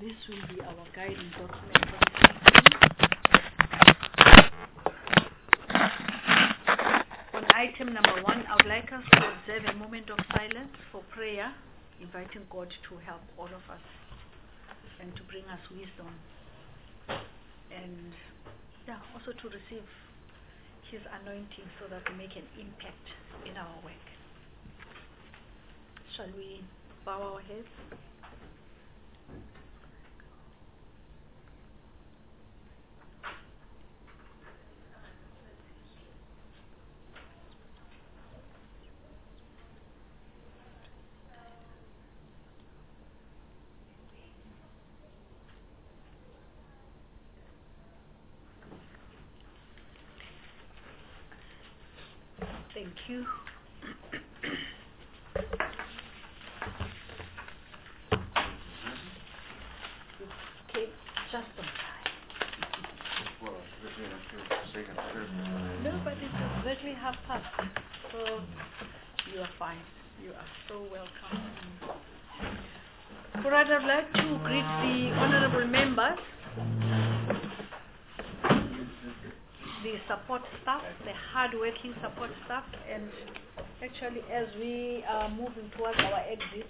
this will be our guiding document for this meeting. On item number 1, I would like us to observe a moment of silence for prayer, inviting God to help all of us and to bring us wisdom, and also to receive His anointing so that we make an impact in our work. Shall we bow our heads? Thank you. Okay, just on time. No, but it's exactly 1:30, so you are fine. You are so welcome. All right, I'd like to greet the honorable members, the support staff, the hard-working support staff, and actually as we are moving towards our exit,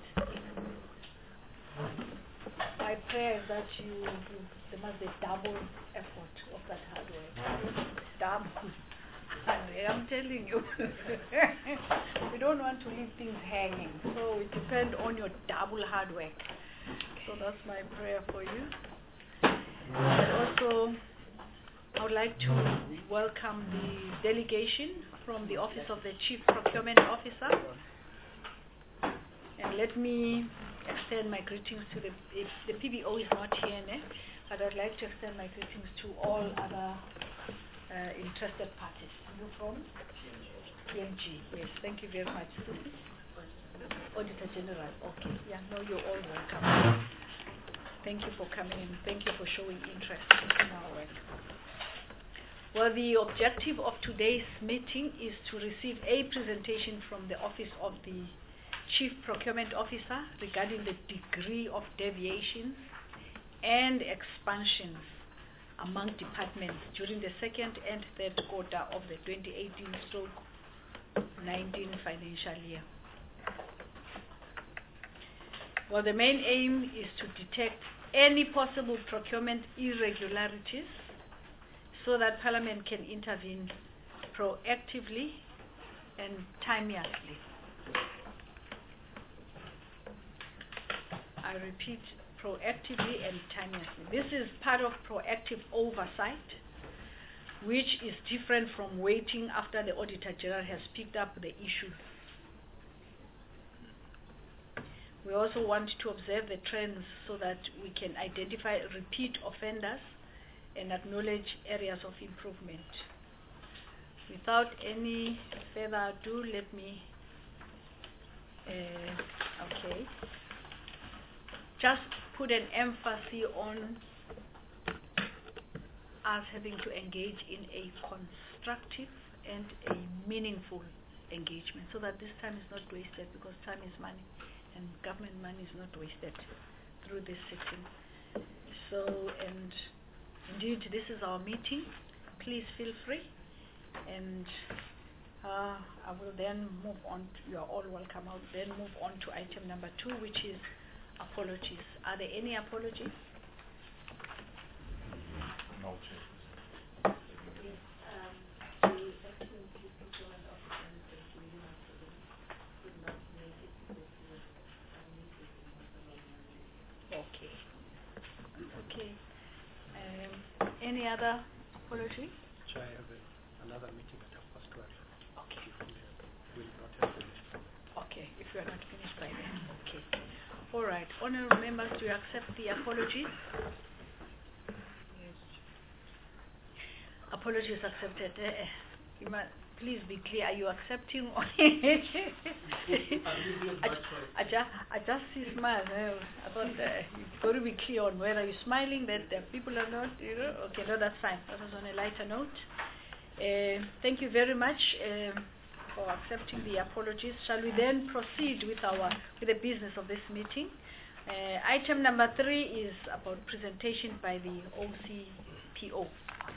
my prayer is that there must be double effort of that hard work. Double. I'm telling you. We don't want to leave things hanging, so it depends on your double hard work. So that's my prayer for you. And also, I would like to welcome the delegation from the Office of the Chief Procurement Officer. And let me extend my greetings to the PBO is not here, but I'd like to extend my greetings to all other interested parties. You from? PMG, yes, thank you very much. Auditor General, okay, no, you're all welcome. Thank you for coming in, thank you for showing interest in our work. Well, the objective of today's meeting is to receive a presentation from the Office of the Chief Procurement Officer regarding the degree of deviations and expansions among departments during the second and third quarter of the 2018-19 financial year. Well, the main aim is to detect any possible procurement irregularities so that Parliament can intervene proactively and timeously. I repeat, proactively and timeously. This is part of proactive oversight, which is different from waiting after the Auditor General has picked up the issue. We also want to observe the trends so that we can identify repeat offenders and acknowledge areas of improvement. Without any further ado, let me just put an emphasis on us having to engage in a constructive and a meaningful engagement so that this time is not wasted, because time is money and government money is not wasted through this sitting. So, and indeed, this is our meeting. Please feel free, and I will then move on. You are all welcome. I'll then move on to item number 2, which is apologies. Are there any apologies? No. Okay. Any other apology? So I have another meeting at 12:30. Okay. Will not have finished. Okay, if you are not finished by then. Okay. All right. Honorable members, do you accept the apologies? Yes. Apologies accepted. You must please be clear. Are you accepting? I just see smiles. I thought you've got to be clear on whether you're smiling, that people are not, Okay, no, that's fine. That was on a lighter note. Thank you very much for accepting the apologies. Shall we then proceed with the business of this meeting? Item number 3 is about presentation by the OCPO.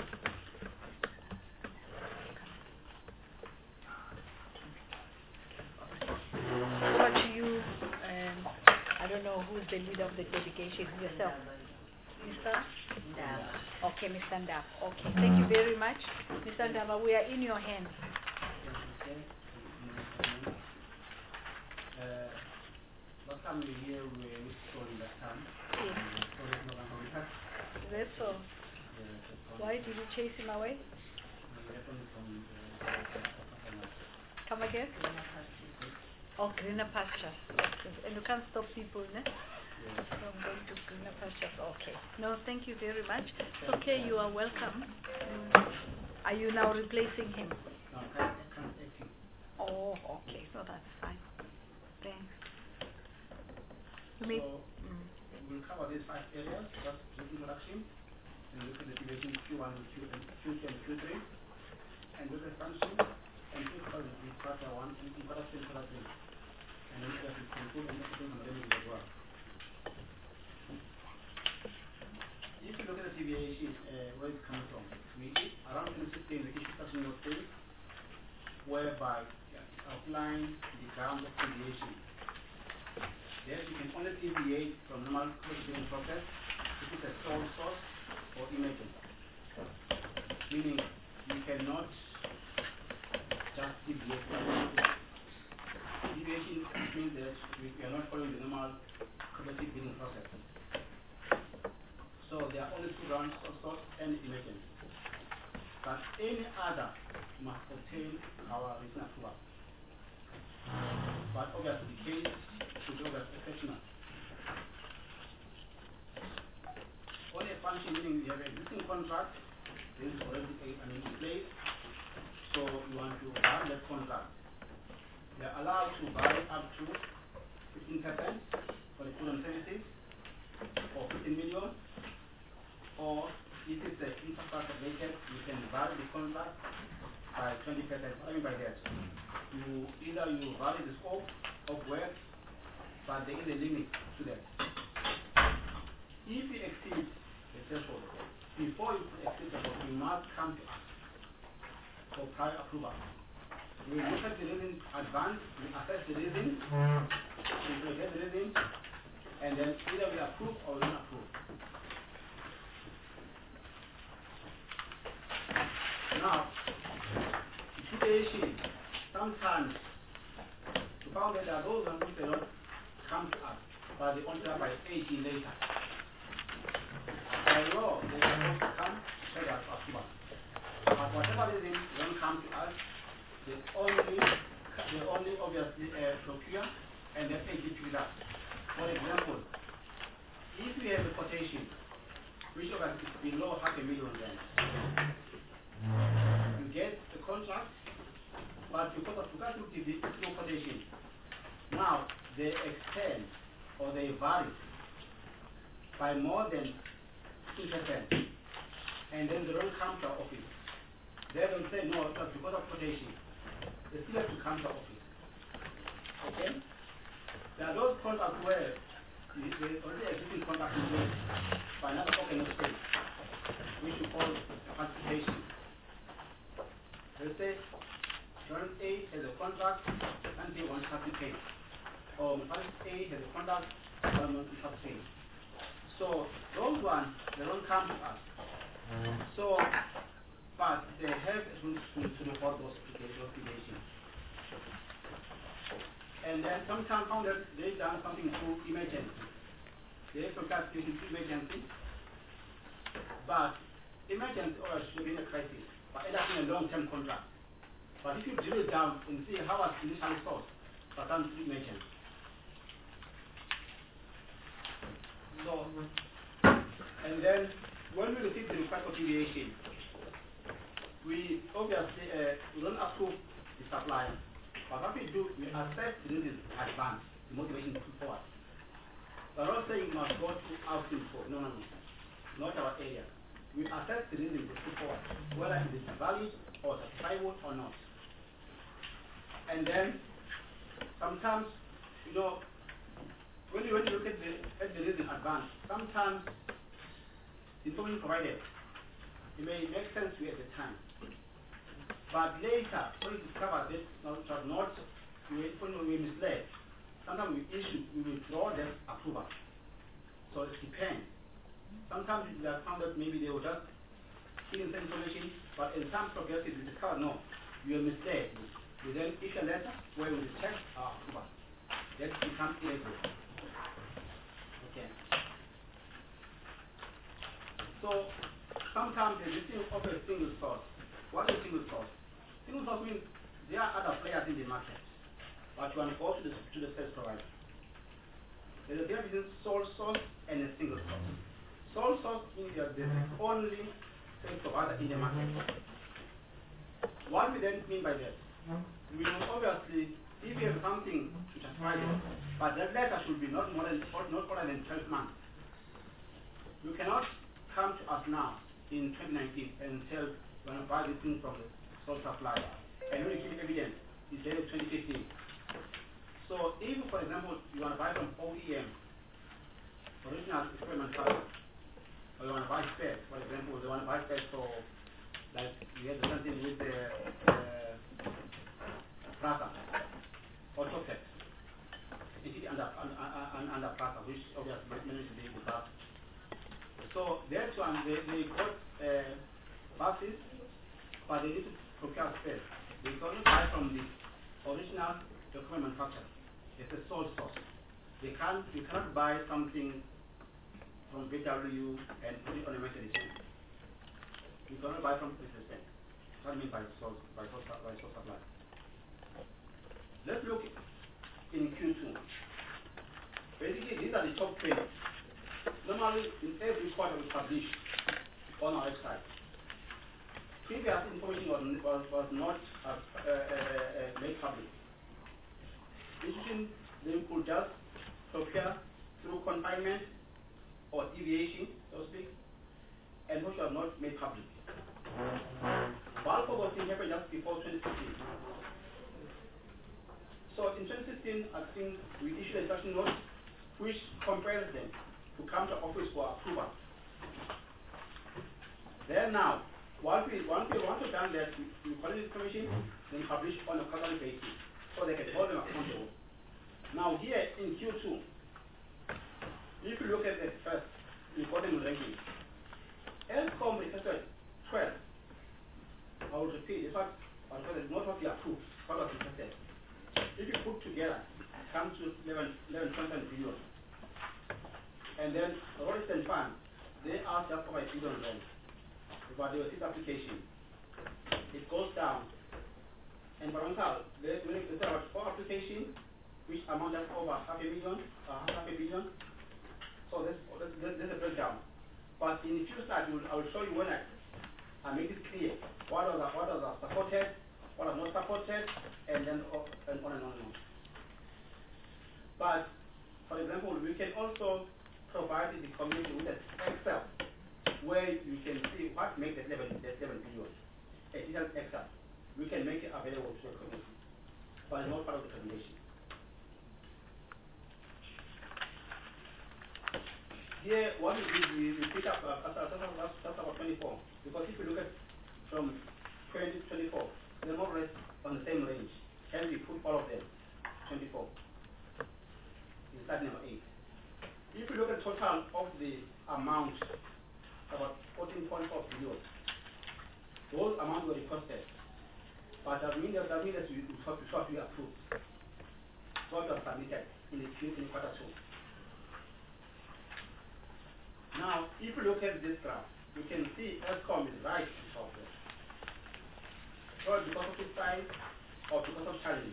Over to you. I don't know who's the leader of the delegation. Yourself, Mr. Ndaba. Okay, Mr. Ndaba. Okay, thank you very much, Mr. Ndaba. We are in your hands. Last time we were here, we were storing that time. Yes. That's all. Why did you chase him away? Come again? Oh, greener pastures. Yes. And you can't stop people, ne? From going to greener pastures. Okay. No, thank you very much. It's okay, you are welcome. Are you now replacing him? No, can't take him. Oh, okay. So that's fine. Thanks. So, we'll cover these 5 areas. That's the introduction. And look at the division Q1, Q2, and Q3. And look at function. And think about the quarter 1 and introduction, quarter 3. And then we conclude and everything on the remedy as well. If you look at the deviation, where it's coming from, around 2016, we issued such new things whereby outline the ground of deviation. Yes, you can only deviate from normal processing process if it's a sole source or emergent. Meaning, you cannot just deviate from it. Deviation means that we are not following the normal cooperative bidding process. So there are only 2 grounds, sole source and emergent. But any other must obtain our written approval. But obviously the case should be exceptional. On a function, meaning you have an existing contract, this is already in place, so you want to vary that contract. They are allowed to vary up to 15% for the food and services, or 15 million, or if it's an infrastructure related, you can vary the contract by 20%. What I mean by that? Either you vary the scope of work, but there is a limit to that. If you exceed the threshold, before you exceed the threshold, you must come to us for prior approval. We will look at the reason in advance, we assess the reason, we present the reason, and then either we approve or we don't approve. Now, situation, sometimes, to found that there are those who do not come to us, but they only come by 18 later. By law, they are supposed to come to us for approval. But whatever reason, they don't come to us, they only obviously procure and then execute that. For example, if we have a quotation, which is below $500,000 then, you get the contract, but because of the no quotation, now they extend or they vary by more than 2%, and then they don't come to our office. They don't say no, because of quotation. They still have to come to our office. Okay? There are those contracts where the already existing contract is made by another organ of state, which we call participation. They say, Joint A has a contract, and they want to participate. Or Party A has a contract, and they want to participate. So, those ones, they don't come to us. So, but they have to report those applications. And then sometimes found that they've done something through emergency. They have some classification through emergency. But emergency always should be in a crisis, but it has been a long-term contract. But if you drill it down and see how was initially sourced, but then through emergency. So, and then when we receive the request for deviation, we obviously we don't approve the supplier. But what we do, we assess the reason in advance, the motivation to put forward. We're not saying you must go to outing for, no, not our area. We assess the reason to put forward, whether it is valid or justifiable or not. And then, sometimes, when you look at the list in advance, sometimes the information provided, it may make sense to you at the time. But later, when you discover this we misled, sometimes we withdraw that approval. So it depends. Sometimes we have found that maybe they will just fill in some information, but in some cases we discover no, you are misled. We then issue a letter where we check our approval. That becomes illegal. Okay. So sometimes the listing of a single source. What is single source? Single source means there are other players in the market, but you want to go to the service provider. There's a difference between sole source and a single source. Sole source means that there's only service provider in the market. What we then mean by that? We will obviously, if you have something to justify it, but that letter should be not older than 12 months. You cannot come to us now in 2019 and tell you want to buy this thing from the sole supplier, and when you give evidence, it's dated 2015. So if, for example, you want to buy from OEM, original equipment manufacturer, or you want to buy spares, for example, they want to buy spares for, like, we had something with the Prata, Autotech, it is under Prata, which obviously managed to be the Prata. So that one, they got buses, but they need to procure spares. They don't buy from the original equipment manufacturer. It's a sole source. You cannot buy something from VW and put it on a Mercedes-Benz. You cannot buy from Mercedes-Benz. What I mean by source supply. Let's look in Q2. Basically, these are the top 20. Normally, in every quarter we publish on our website. Previous information was not made public. Institutions, they could just procure through confinement or deviation, so to speak, and which was not made public. Bulk of those things happened just before 2016. So in 2016, I think we issued a instruction note which compels them to come to office for approval. Then now, once we want to done that, we collect information, then publish on a quarterly basis, so they can hold them accountable. Now here in Q2, if you look at the first reporting ranking, ESCOM requested 12. I will repeat, it's not what we approved, what was requested. If you put together, it comes to 11.7 billion. And then Royal Fund, they asked just for $1 billion about the receipt application. It goes down. Environmental, they about 4 applications, which amount just over half a billion. So there's a breakdown. But in a few slides, I will show you when I make it clear what are supported, what are not supported, and then on and on. But for example, we can also provide the community with an Excel where you can see what makes that 11 billion. A detailed Excel. We can make it available to the community, but it's not part of the presentation. Here, what we did, we pick up that's about 24. Because if you look at from 20 to 24, they're more or less on the same range. Hence, we put all of them, 24. In slide number 8. If you look at total of the amount, about 14.4 billion, those amounts were requested. But that means that we approved. What was submitted in quarter 2. Now, if you look at this graph, you can see ESCOM is right on top there. So because of its size or because of challenges.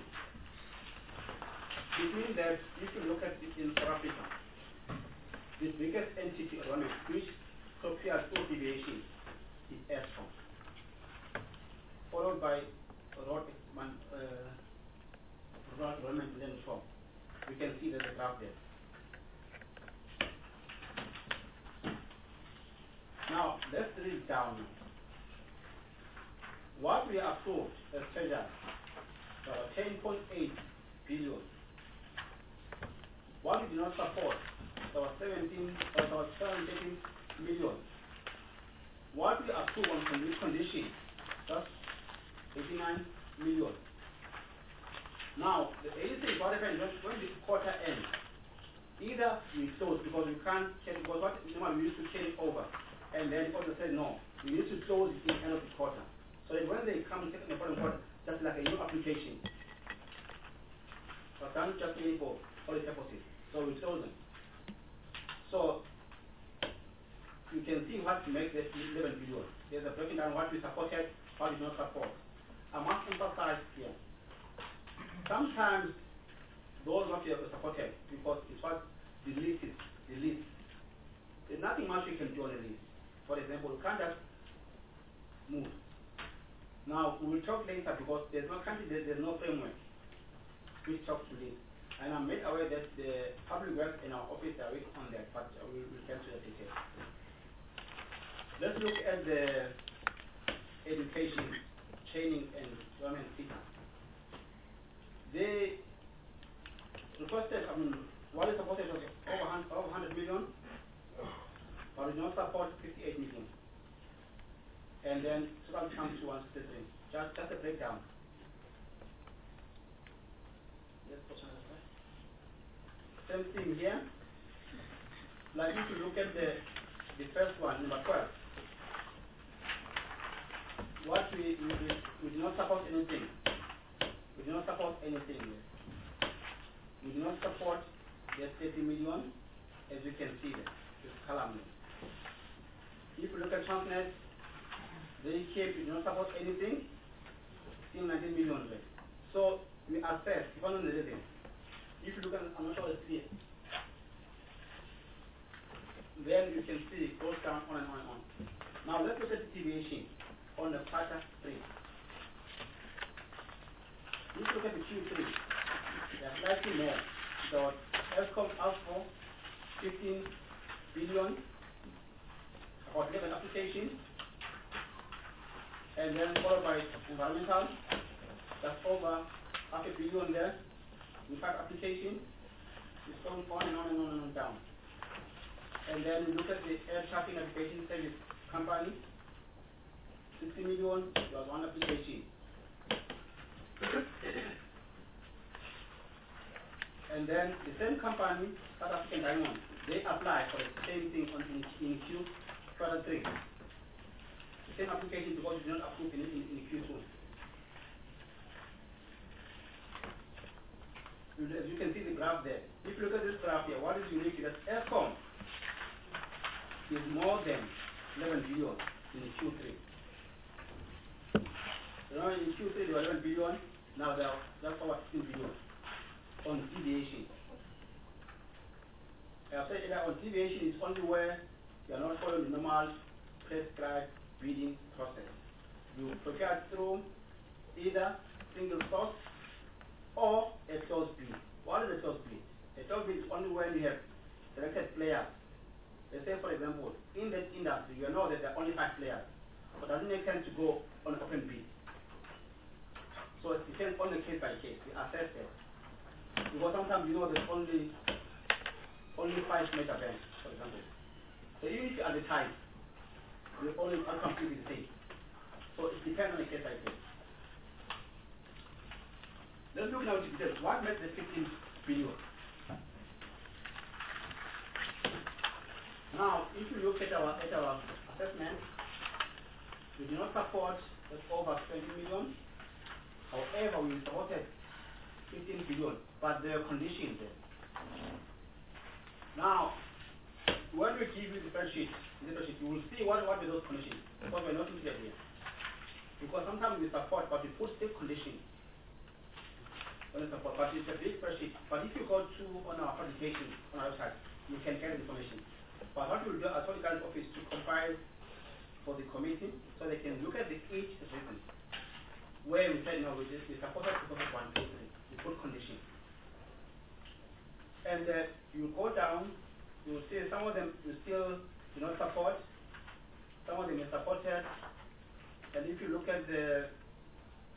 It means that if you look at it in South Africa, the biggest entity or which procures full deviation is ESCOM, followed by road development land reform. You can see there's a graph there. Now, let's drill down. What we approved as treasure, 10.8 billion. What we did not support, there was 713 million. What we approved on this condition, that's 89 million. Now, the agency is what happens when the quarter ends. Either we close because we can't change, because what we used to change over. And then the author said, no, we need to close it in the end of the quarter. So that when they come and take the following quarter, just like a new application. But can't just pay for all the deposits. So we close them. So you can see what makes the 11 billion. There's a breaking down what we supported, what we did not support. I must emphasize here. Sometimes those what we have supported because it's what the list is. The list. There's nothing much we can do on the list. For example, we can't just move. Now we will talk later because there's no country, there's no framework which talks to this. And I'm made aware that the public works in our office are working on that, but we will get to the details. Let's look at the education, training, and employment sector. They requested, what is supported was over 100 million, but we do not support 58 million. And then total comes to 163. Just a breakdown. Yes, same thing here. Like if you look at the first one, number 12. What we do not support anything. We do not support anything. We do not support the 30 million, as you can see there, this column. If you look at Transnet, they keep, we do not support anything, still 19 million left. So we assess, even on the living. If you look at, I'm not sure it's clear. Then you can see it goes down on and on and on. Now let's look at the deviation on the quarter 3. If you look at the Q3, there's slightly more. So ESCOM asked for 15 billion about 11 applications, and then followed by environmental, that's over $500 million there, with 5 applications. It's going on and on and on and on down. And then we look at the air traffic navigation service company, 60 million, there was 1 application. And then the same company, South African Diamond, they apply for the same thing in Q3. The same application because it's not approved in Q2. As you can see the graph there. If you look at this graph here, what is unique is that ESCOM is more than 11 billion in Q3. In Q3 they were 11 billion, now that's over 16 billion on deviation. I've said that on deviation is only where you are not following the normal prescribed bidding process. You procure through either single source or a closed bid. What is a closed bid? A closed bid is only when you have selected players. Let's say, for example, in that industry, you know that there are only 5 players, but doesn't make sense to go on an open bid. So it depends on the case by case. We assess that. Because sometimes you know there's only 5 mega banks, for example. So even if you advertise, the only outcome will be the same. So it depends on the case by case. Let's look now at details. What makes the 15 billion? Now, if you look at our assessment, we do not support over 20 million. However, we supported 15 billion, but there are conditions there. Now, when we give you the spreadsheet, you will see what are those conditions, because we're not clear here. Because sometimes we support, but we put still conditions. Support, but it's a big spreadsheet. But if you go to on our publication on our website, you can get information. But what we'll do, I told the current office to compile for the committee so they can look at the each reason. Where we said no, we supported because of 1, 2, 3. We put conditions. And you go down, you will see some of them you still do not support, some of them are supported. And if you look at the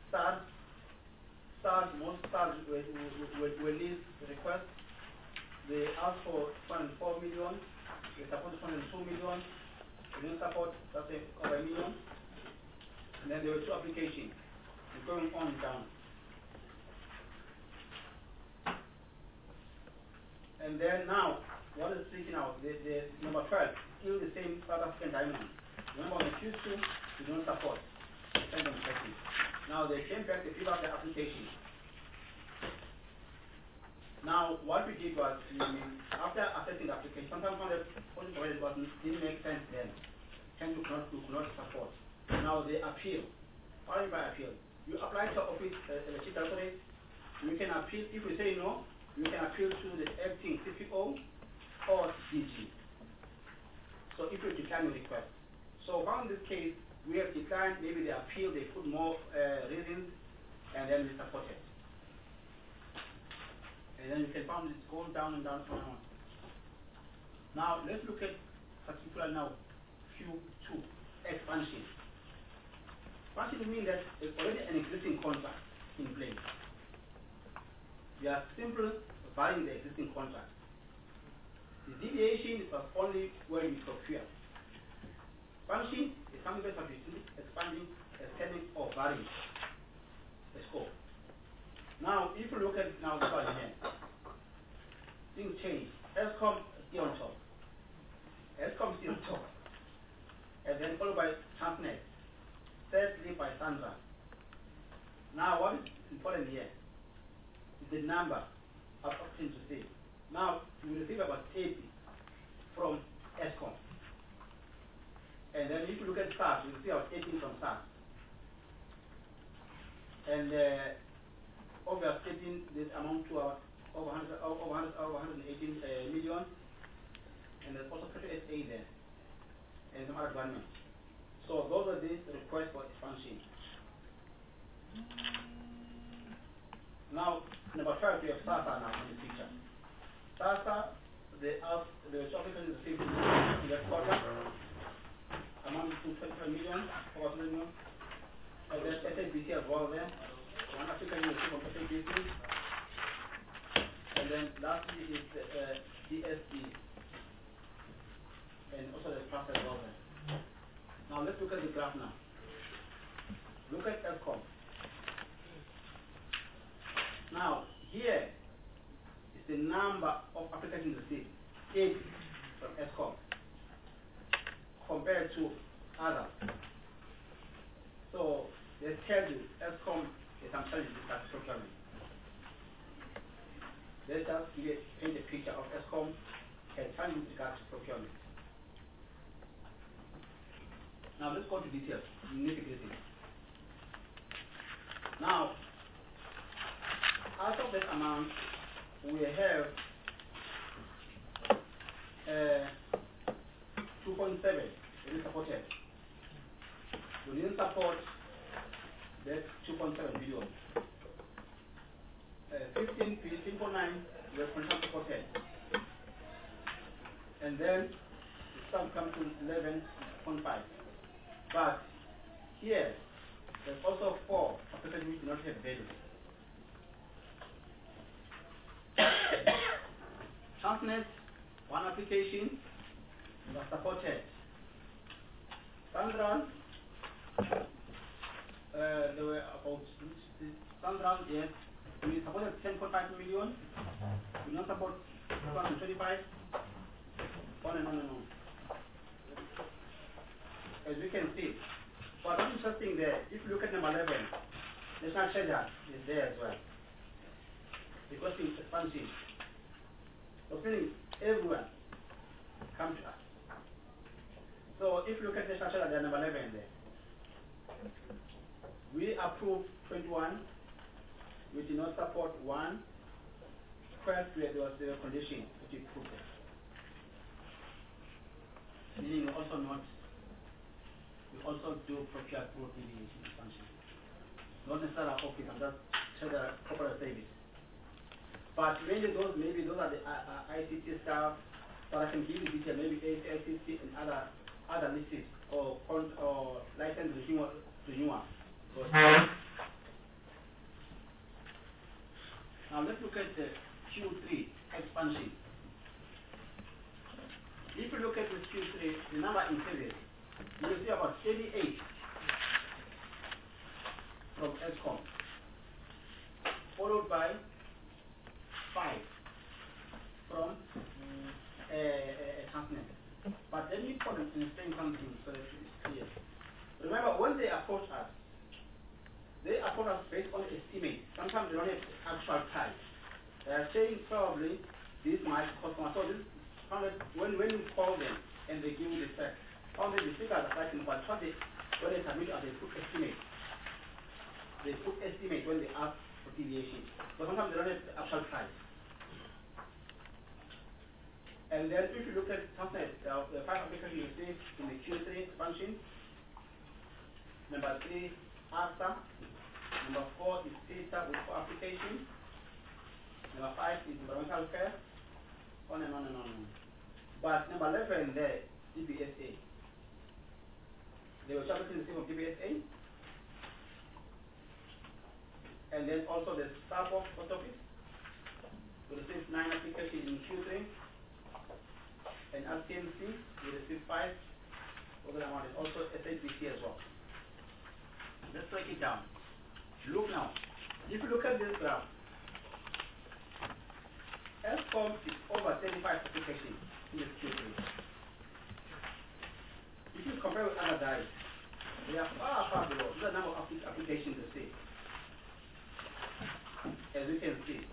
most stars will leave the request. they asked for 204 million, they supported 202 million, they didn't support, that's over a million. And then there were two applications, going on and down. And then now, what is sticking out? The number 12, still the same South African diamond. Remember, on the Q2, we don't support. Now they came back, they filled out the application. Now, what we did was, after assessing the application, sometimes when the project didn't make sense then, and we could not support. Now they appeal. What do you mean by appeal? You apply to office, the chief directorate, you can appeal. If we say no, you can appeal to the acting CPO or DG. So if you decline your request. So in this case, we have declined, maybe they appeal, they put more reasons, and then we support it. And then you can find it's going down and down and on. Now let's look at particular now Q2 expansion. Expansion means that there's already an existing contract in place. We are simply varying the existing contract. The deviation is only where we procure. Expansion is something that we do, expanding, extending, or varying the scope. Now, if you look at now this one here, things change. Eskom is still on top. Eskom is still on top. And then followed by Transnet. Thirdly by Sandra. Now, what is important here is the number of options received. Now, we receive about 80 from Eskom. And then if you look at SARS, you receive about 18 from SARS. And of the 18, this amount to over 118 million. And there's also 38 A there. And some other government. So those are these requests for expansion. Now, number 12, we have SASA now in the picture. SASA, the applicant is received in that quarter, amounting to 25 million, over 100 million. And there's SABC as well there. One African is received on SABC. And then lastly is DSE. And also the SASA as well there. Now let's look at the graph now. Look at Eskom. Now here is the number of applications received, 80 from Eskom, compared to others. So they tell you Eskom is some challenges with procurement. Let's just paint a picture of Eskom and challenge with regards to procurement. Now let's go to details, nitty-gritty. Now, out of that amount, we have 2.7 that is supported. We didn't support that 2.7 billion. 15.9 was supported. And then the sum comes to 11.5. But here, there's also 4 applications which do not have value. Transnet, 1 application was supported. Sandra, there were about Sandra, yes, we supported 10.5 million. We not support 225. On and on and on. As we can see. But what's interesting there, if you look at number 11, National Treasure is there as well. Because it's expansion. So meaning everyone come to us. So if you look at National Treasure, they're number 11 there. We approved 21. We did not support 1. 12, there was the condition which we put there. Meaning also not. We also do procure through deviation expansion. Not necessarily our office, I'm just saying the corporate service. But mainly those are the ICT staff, but I can give you detail, maybe ICT and other lists or license renewal. So, now let's look at the Q3 expansion. If you look at the Q3, the number increases. You will see about 38 from ESCOM, followed by 5 from Transnet. But let me put and explain something so that it's clear. Remember, when they approach us based on estimate. Sometimes they don't have actual price. They are saying probably this might cost more. So this, when you call them and they give you the spec, probably the figures are pricing, but when they submit they put estimate. They put estimate when they ask for deviation. So sometimes they don't have the actual price. And then if you look at Transnet, the 5 applications you see in the Q3 function, number 3, ASA, number 4 is CETA with 4 applications, number 5 is environmental care, on and on and on. But number 11 there, DBSA. They were targeting the same of DBSA. And then also the Starbucks post office. We received 9 applications in Q3. And RTMC, we received 5 over the amount, and also SABC as well. Let's break it down. Look now. If you look at this graph, ESCOM is over 35 applications in this Q3. If you compare with other guys, they are far below. These are the number of applications they see. As you can see.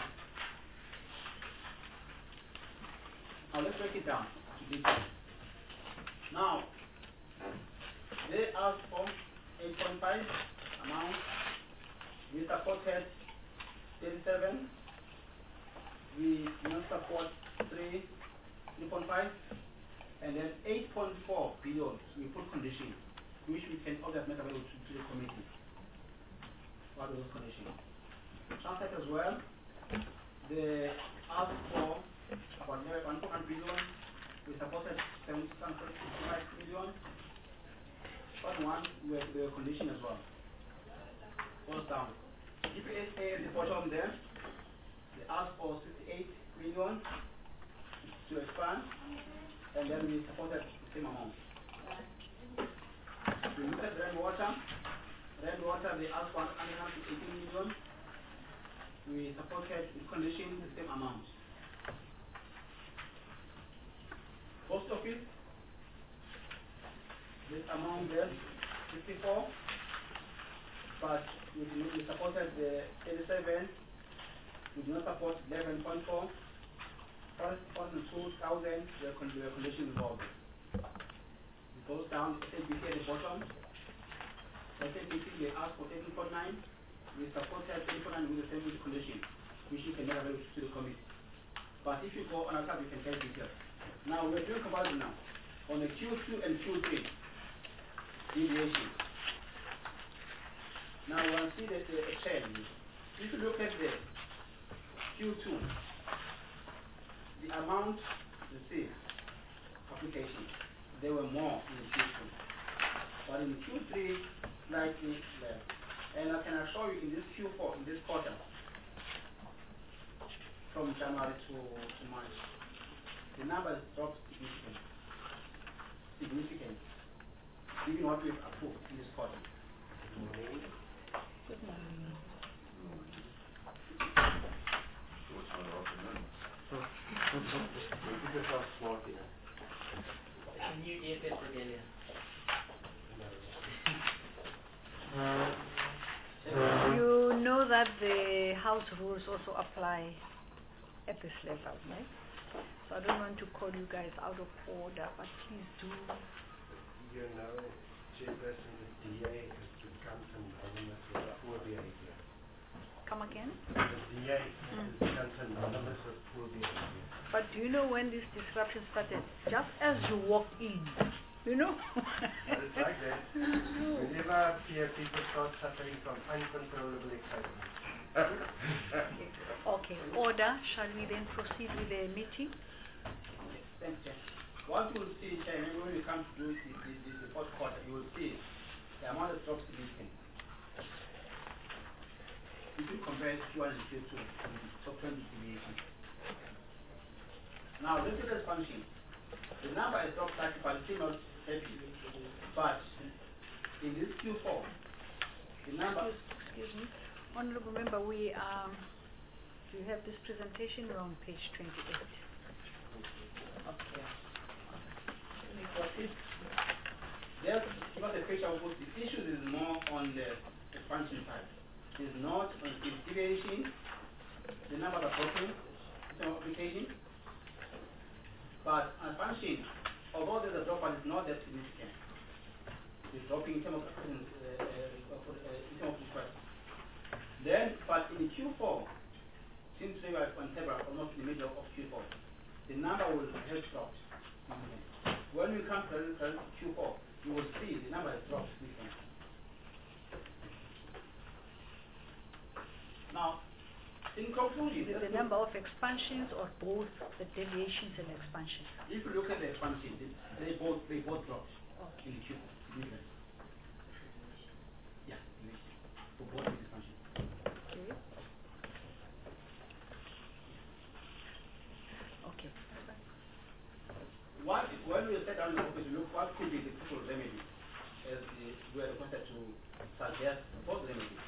Now let's break it down to detail. Now, they asked for 8.5 amount. We supported 37. We not support 3.5. And then 8.4 billion, we put conditions, which we can always make available to the committee. What are those conditions? Transnet as well, they asked for about 1.1 billion. We supported 765 million. One, we have the condition as well. Goes down. GPSA at the bottom there, they asked for 68 million to expand, and then we supported the same amount. We look at rainwater. Rainwater, they asked for 118 million. We supported the condition the same amount. Post office, this amount there, 54, but we supported the 87, we do not support 11.4, 2,000, the condition involved. It goes down, SABC at the bottom. SABC, they asked for 18.9, we supported 18.9 with the same condition, which you can never available to the committee. But if you go on our tab, you can get details. Now we're doing comparison now on the Q2 and Q3 deviation. Now you want to see the trend. If you look at the Q2, the amount received application, they were more in the Q2. But in Q3, slightly less. And I can assure you in this Q4, in this quarter, from January to March, the numbers dropped significantly, even what we've approved in this quarter. Good morning. New EFF rebellion. You know that the house rules also apply at this level, right? So I don't want to call you guys out of order, but please do. You know, Chairperson, the DA has become synonymous with poor behavior. Come again? The DA has become synonymous with poor behavior. But do you know when this disruption started? Just as you walk in, you know? But it's like that. Whenever I hear people start suffering from uncontrollable excitement. Okay, order. Shall we then proceed with the meeting? Thanks, Chair. What you will see, Chair, when you come to do the fourth quarter, you will see the amount of drops significant. If you compare Q1 and Q2, top 20 deviation. Now, look at this function. The number is dropped slightly, but it's still not heavy. But in this Q4, the number... Excuse me. Honorable Member, we have this presentation. We're on page 28. Okay. There's not a picture of what the issue is more on the expansion side. It's not on the deviation, the number of broken application, but expansion, although there's a drop, but it's not that significant. It's dropping in terms of request. Then, but in Q4, since we are on February, almost in the middle of Q4, the number will have dropped. When we come to Q4, you will see the number has dropped significantly. Now, in conclusion, the number of expansions or both the deviations and expansions? If you look at the expansion, they both dropped in Q4. Yeah, for both the expansion. Okay. When we set down the office, look what could be the possible remedy, as we are requested to suggest both remedies.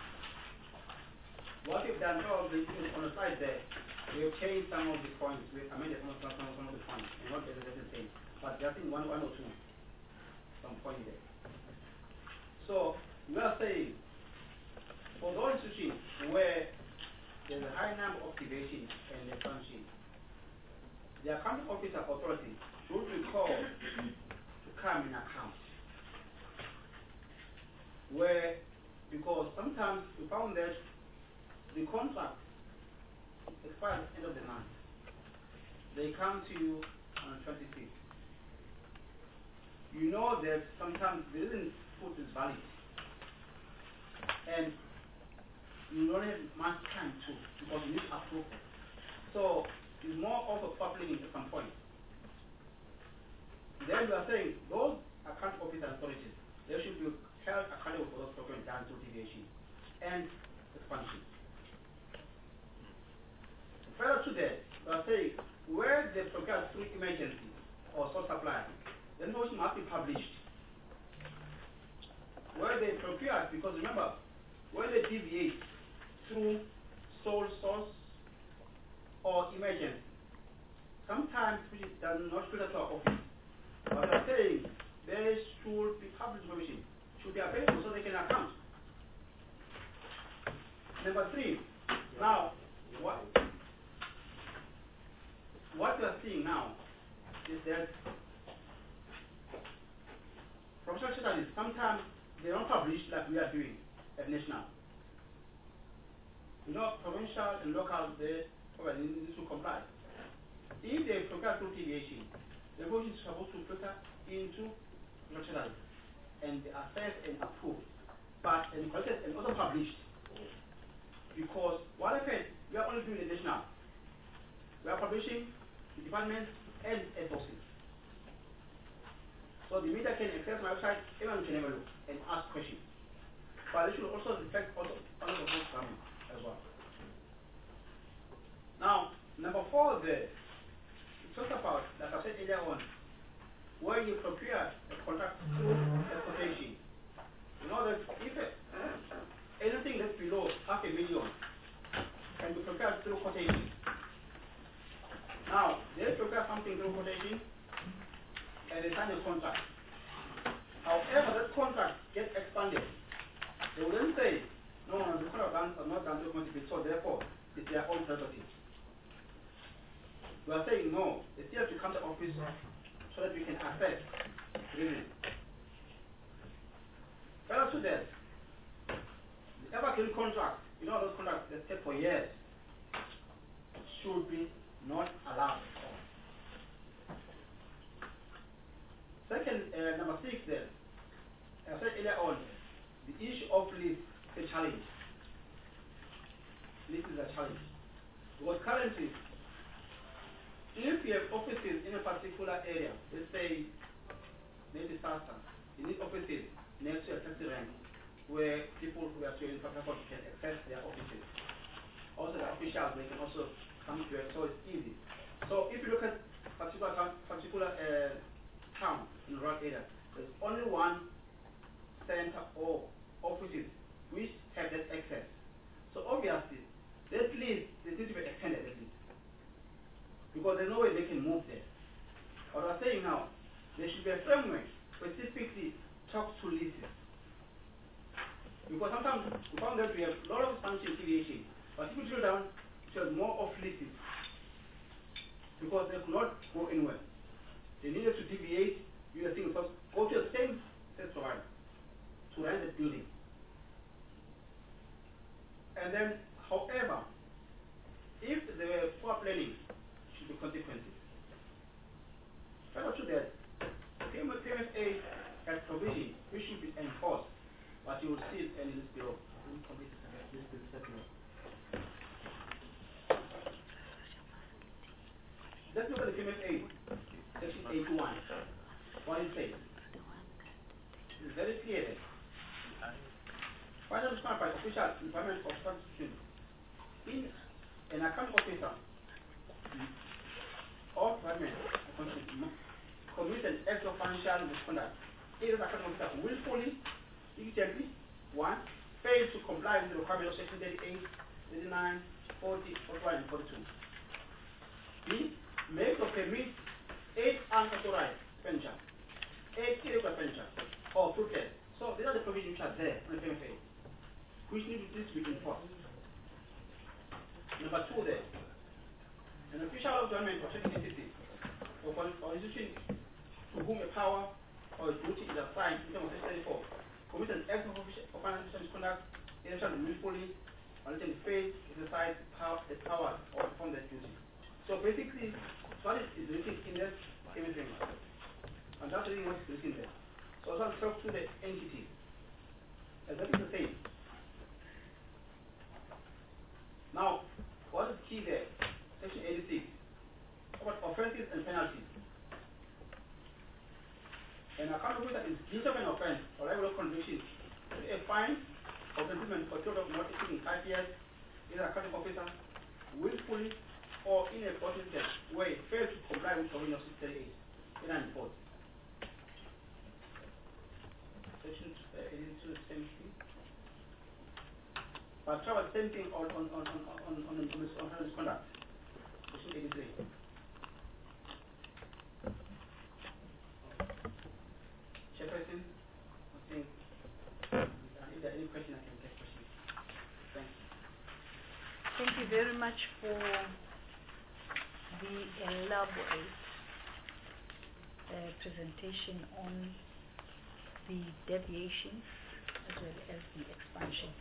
What we've done probably on the slide there, we've changed some of the points, we've amended some of the points, and not exactly the same, but just in one or two, some point there. So we are saying, for those institutions where there's a high number of deviations and expansion, the accounting officer authority should be called to come in account. Because sometimes we found that the contract expires at the end of the month. They come to you on the 26th. You know that sometimes the reason put is valid. And you don't have much time to, because you need approval. So it's more of a coupling at some point. Then we are saying those account officer authorities, they should be held accountable for those programs done through deviation and expansion. Further to that, we are saying where they procure through emergency or source supply, the information must be published. Where they procure, because remember, where they deviate through sole source or emergency, sometimes which does not filter to our office. But we are saying there should be published information, should be available so they can account. Number 3, now, what we are seeing now is that professional studies, sometimes they don't publish like we are doing at national. You know, provincial and local, they need to comply. If they procure through deviation, the information is supposed to filter into professional studies and be assessed and approved, but and collected and also published. Because what happens, we are only doing the national. We are publishing the department and advocacy. So the media can access my website, everyone can have a look and ask questions. But it should also reflect also on the government as well. Now, number 4 there, it talks about, like I said earlier on, where you procure a contract through a quotation. You know that if anything that's below $500,000 can be procured through quotation. Now, they procure something through quotation and they sign a contract. However, that contract gets expanded. They will then say, no, the contract are not done through quotation, so therefore, it's their own prerogative. We are saying, no, they still have to come to office so that we can assess reason. Further to that, the evergreen contract, you know those contracts that stay for years, should be not allowed. Second, number 6 then, as I said earlier on, the issue of lease is a challenge. Lease is a challenge. Because currently, if you have offices in a particular area, let's say, maybe SASA, you need offices next to a taxi rank where people who are trading for transport can access their offices. Also the officials, they can also come to it, so it's easy. So if you look at particular town in rural area, there's only one center or offices which have that access. So obviously, that list they need to be extended at least, because there's no way they can move there. What I'm saying now, there should be a framework specifically talks to lists. Because sometimes we found that we have a lot of expansion deviation, but if you drill down, it has more off lists because they could not go anywhere. They needed to deviate, do the thing first, go to the same service provider to run the building. And then, however, if there were poor planning, it should be consequences. Further to that, PMFA has provision which should be enforced, but you will see it in this below. Let's look at the PMFA, section 81. What it says. It's very clear there. Final response by official Department of Constitution. In an account officer of Department of Constitution commits an act of financial misconduct. Either the account officer willfully, diligently, 1, fail to comply with the requirement of section 38, 39, 40, 41, and 42. B, makes or permits 8 unauthorized expenditure, 8 irregular expenditure, or fruitless. So these are the provisions which are there on the PMFA, which need to be enforced. Number 2 there, an official of government or checking entity or institution to whom a power or a duty is assigned in terms of section 34 commits an act of financial misconduct, either willfully or letting fail to exercise the power or perform that duty. So basically, what is written in that everything, and that's really what's written there. So I'll talk to the entity. Exactly the same. Now, what is key there? Section 86 about offenses and penalties. An account officer is guilty of an offense or liable of conviction, a fine or imprisonment for a total of not exceeding 5 years, either accounting officer willfully or in a positive way fails to comply with provision of 638 in an report. Section 82 is the same thing. But try the same thing on misconduct. Section 83. Chairperson, I think if there are any question, I can get questions. Thank you. Thank you very much for the elaborate presentation on the deviations as well as the expansions.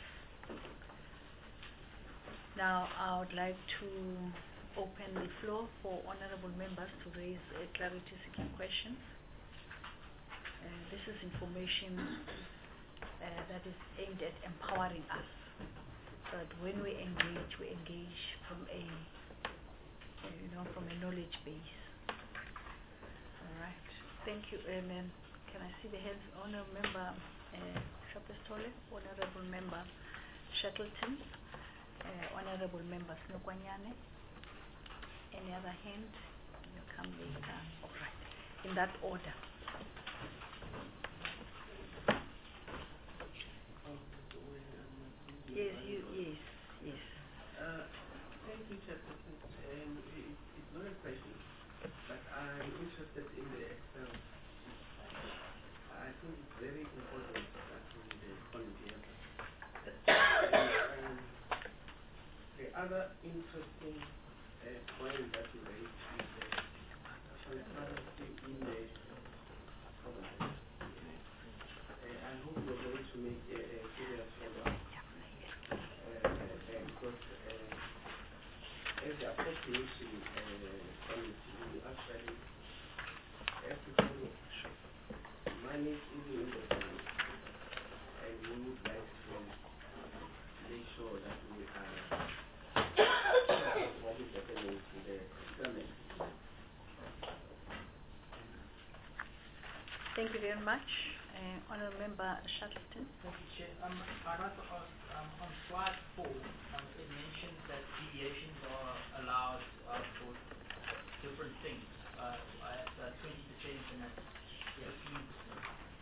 Now I would like to open the floor for honorable members to raise clarity-seeking questions. This is information that is aimed at empowering us. But when we engage from a, from a knowledge base. All right. Thank you. And then, can I see the hands? Honorable Member Shapestole, Honorable Member Shackleton, Honorable Member Snokwanyane. Any other hand? You come later. All right. In that order. Yes, yes. Thank you, Chairperson. It's not a question, but I'm interested in the Excel. I think it's very important that we follow together. The other interesting point that you raised is the transparency in the government. I hope you're going to make a serious follow-up. Because as the appropriation committee, we actually have to follow money even in the fund, and we would like to make sure that we are performing the payments to the government. Thank you very much. Honourable Member Shackleton. Thank you, Chair. I'd like to ask, on slide 4, it mentions that deviations are allowed for different things. at 20% and at 15%.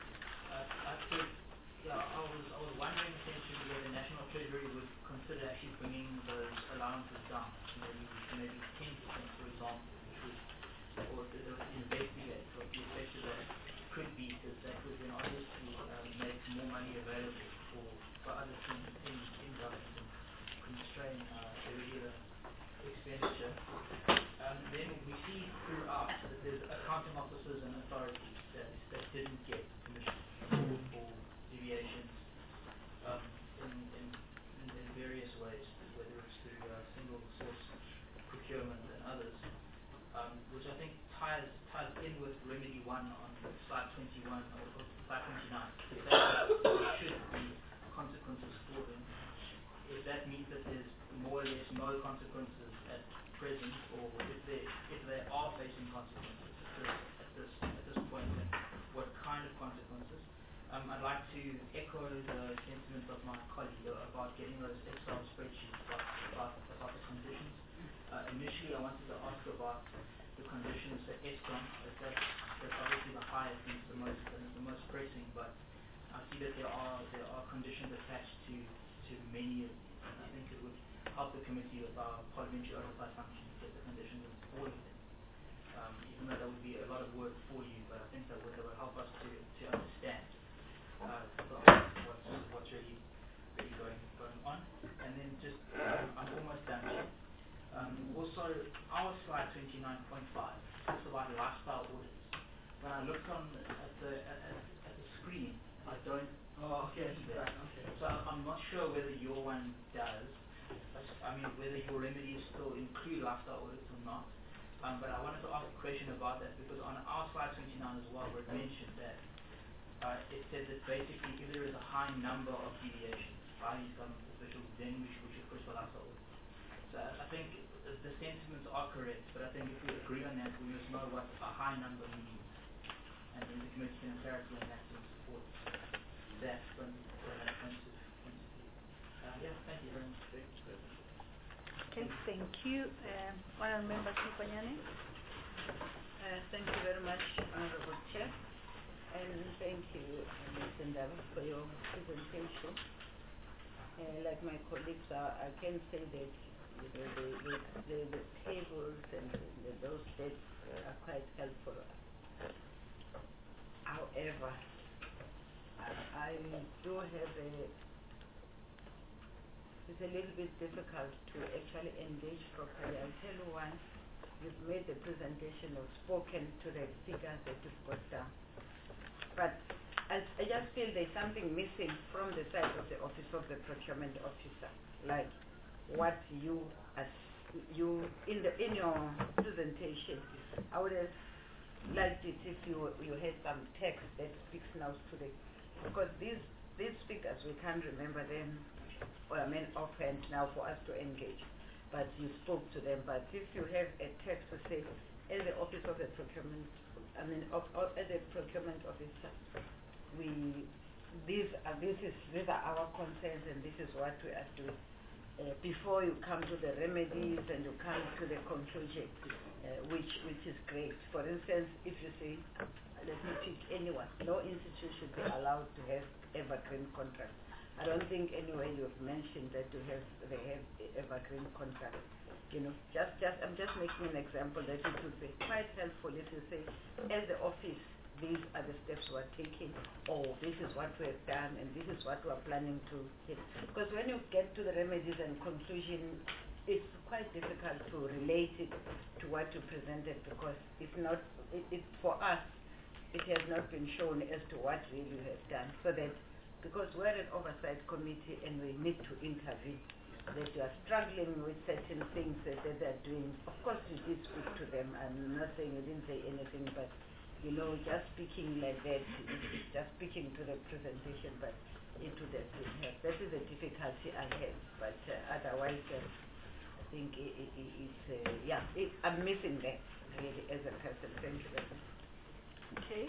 I was wondering essentially whether National Treasury would consider actually bringing those allowances down to maybe 10%, for example, which would, or investigate what the effect of that could be, because that would then obviously make more money available for other things in government and constrain irregular expenditure. Then we see throughout that there's accounting officers and authorities that didn't get permission for deviations in various ways, whether it's through single source procurement and others, which I think ties in with remedy 1 on slide 21 or slide 29. If there should be consequences for them, if that means that there's more or less no consequences at present, or if they are facing consequences at this point, and what kind of consequences. I'd like to echo the sentiment of my colleague about getting those Excel spreadsheets about the conditions. Initially, I wanted to ask about the conditions at Eskom. That's obviously the highest and the most pressing, but I see that there are conditions attached to many of these, and I think it would help the committee with our parliamentary oversight function to get the conditions of all of them. Even though that would be a lot of work for you, but I think that would help us to understand what's really going on. And then just, I'm almost done here. Also, our slide 29.5 talks about lifestyle audits. When I looked at the screen, I don't see that. So I'm not sure whether your one does. I mean, whether your remedies still include lifestyle audits or not. But I wanted to ask a question about that, because on our slide 29 as well, where it mentioned that it said that basically if there is a high number of deviations by these government officials, then we should push for lifestyle audits. So I think the sentiments are correct, but I think if we agree on that, we must know what a high number means. And then the committee can clarify that to support that from that point of view. Thank you very much. Okay, thank you. Honourable Member Kipanyane. Thank you very much, Honourable Chair, and thank you, Ms. Ndaba, for your presentation. Like my colleagues, I can say that the tables and those dates are quite helpful. However, I do have it's a little bit difficult to actually engage properly. I'll tell you why. You've made the presentation or spoken to the figures that you've got down. But I just feel there's something missing from the side of the Office of the Procurement Officer. Like what you in your presentation, I would have liked it if you had some text that speaks now to the, because these figures we can't remember them. Well, I mean, offhand now for us to engage, but you spoke to them. But if you have a text to say, as the Office of the Procurement, as a procurement officer, these are our concerns, and this is what we are doing. Before you come to the remedies and you come to the conclusion, which is great. For instance, if you say, let me pick anyone, no institution should be allowed to have evergreen contracts. I don't think anywhere you've mentioned that they have evergreen contracts. You know, I'm just making an example that it would be quite helpful if you say, as the office, these are the steps we're taking, or this is what we have done, and this is what we're planning to hit. Because when you get to the remedies and conclusion, it's quite difficult to relate it to what you presented, because if not, for us, it has not been shown as to what really you have done. So that, because we're an oversight committee and we need to intervene, that you are struggling with certain things that they're doing. Of course, you did speak to them. I'm not saying you didn't say anything, but, you know, just speaking like that, just speaking to the presentation, but it would have been helped. That is a difficulty I have, but otherwise, I think I'm missing that, really, as a person. Thank you very much. Okay.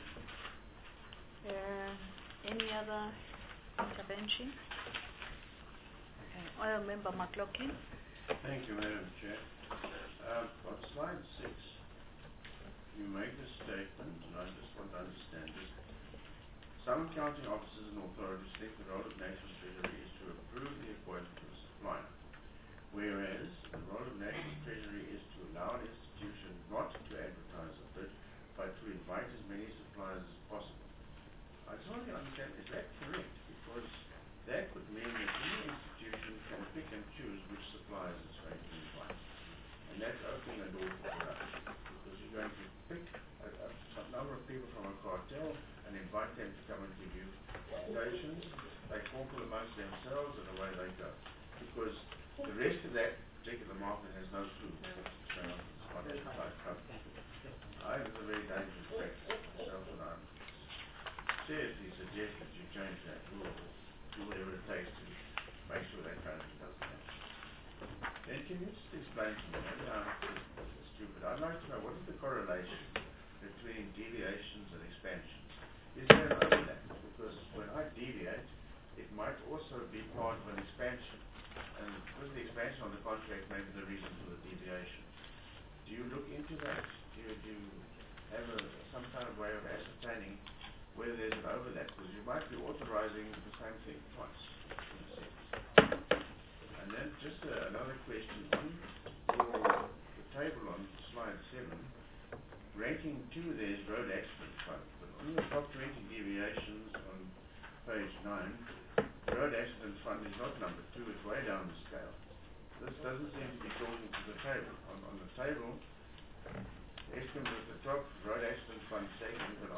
Any other intervention? Honourable Member McLaughlin. Thank you, Madam Chair. On slide 6, you make a statement, and I just want to understand this. Some accounting officers and authorities think the role of National Treasury is to approve the appointment of a supplier, whereas the role of National Treasury is to allow an institution not to advertise a bid, but to invite as many suppliers as possible. I just want to understand, is that correct? Because that would mean that any institution can pick and choose which suppliers it's going to invite. And that's opening a door for corruption, because you're going to pick a number of people from a cartel and invite them to come and give you quotations. They quibble amongst themselves and away they go. Because the rest of that particular market has no clue what's going on with this unadvertised company. I think it's a very dangerous practice myself, and I seriously suggest that you change that rule, do whatever it takes to make sure that kind of thing doesn't happen. Then can you just explain to me, maybe I'm stupid, I'd like to know what is the correlation between deviations and expansions? Is there an overlap? Because when I deviate, it might also be part of an expansion. And with the expansion on the contract may be the reason for the deviation. Do you look into that? Do you have some kind of way of ascertaining whether there's an overlap? Because you might be authorizing the same thing twice, in a sense. And then just another question. On the table on slide 7, ranking 2 there's road accident fund, but on the top 20 deviations on page 9, road accident fund is not number 2, it's way down the scale. This doesn't seem to be talking to the table. On the table, Eskom's at the top, road accident fund second, but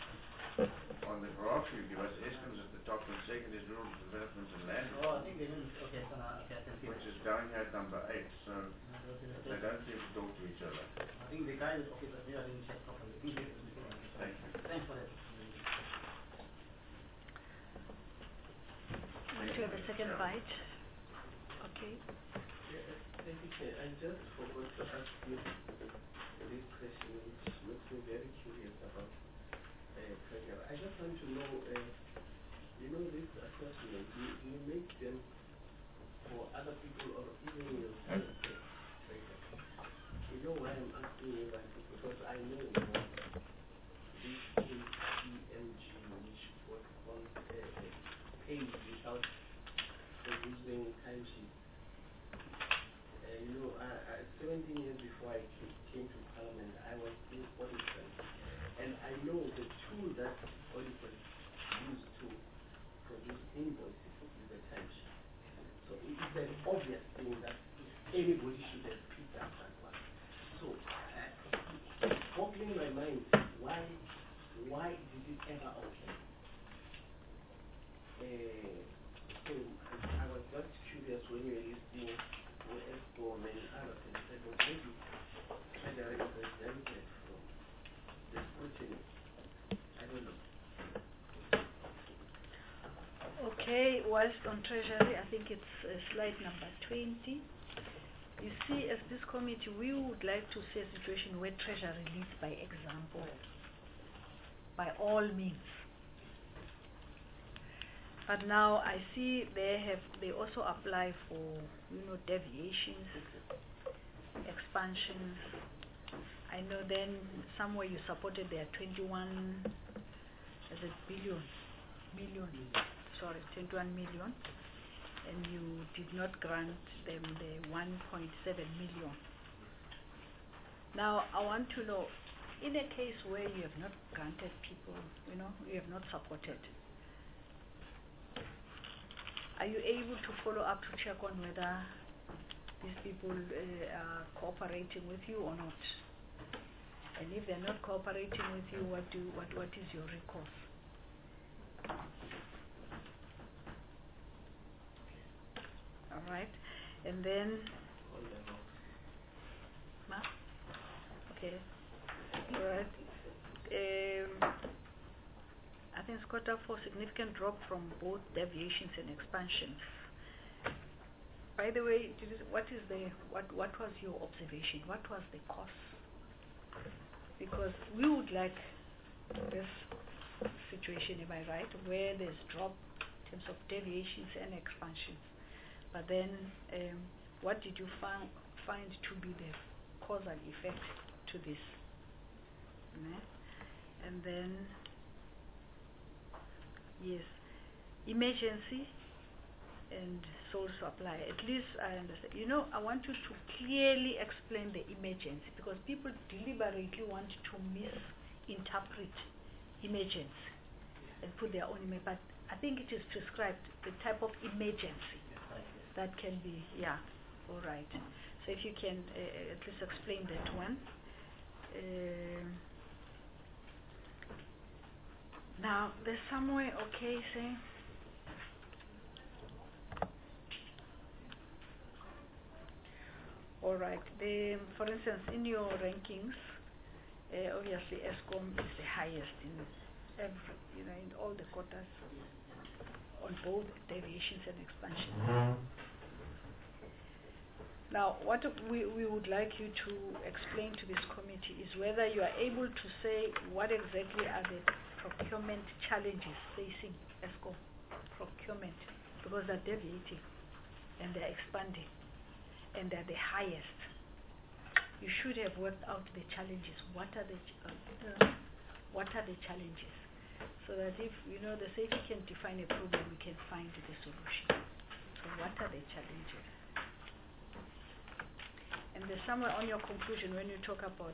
on the graph you give us, Eskom's at the top and second is rural development and land. Oh, I think they didn't. Okay, so now I can see. Which is down here at number 8, so they don't seem to talk to each other. I think the guy officer here didn't check properly. Thank you. Thanks for that. Want to have a second bite? Okay. Thank you, Chair. I just forgot to ask you this question, which makes me very curious about treasury. I just want to know, this assessment, you make them for other people or even yourself, treasurer. You know why I'm asking you that? Because I know this KPMG, which was on paid without producing timesheet. 17 years before I came to Parliament, I was in auditors, and I know the tool that auditors use to produce invoices is the timesheet. So it is an obvious thing that anybody should have picked up that one. So, boggling my mind, why did it ever occur? So I was just curious when you were listing Eskom and other things. I was maybe Treasury is exempted from the scrutiny. I don't know. Okay, whilst on Treasury, I think it's slide number 20. You see, as this committee, we would like to see a situation where Treasury leads by example, by all means. But now I see they also apply for, deviations, expansions. I know then somewhere you supported their 21 million, and you did not grant them the 1.7 million. Now I want to know, in a case where you have not granted people, you have not supported, are you able to follow up to check on whether these people are cooperating with you or not? And if they're not cooperating with you, what is your recourse? All right, and then. Okay. All right. I think it's got up for significant drop from both deviations and expansions. By the way, what was your observation? What was the cause? Because we would like this situation, am I right, where there's drop in terms of deviations and expansions. But then, what did you find to be the causal effect to this? ne? And then, yes, emergency and sole supply. At least I understand. You know, I want you to clearly explain the emergency, because people deliberately want to misinterpret emergency and put their own image. But I think it is prescribed, the type of emergency that can be, yeah, all right. So if you can at least explain that one. Now, there's somewhere, okay, saying, all right, for instance, in your rankings, obviously ESCOM is the highest in every, in all the quotas on both deviations and expansion. Now, what we would like you to explain to this committee is whether you are able to say what exactly are the procurement challenges facing ESCOM procurement, because they're deviating and they're expanding and they're the highest. You should have worked out the challenges. What are the challenges? So that if they say if you can define a problem, we can find the solution. So what are the challenges? And there's somewhere on your conclusion when you talk about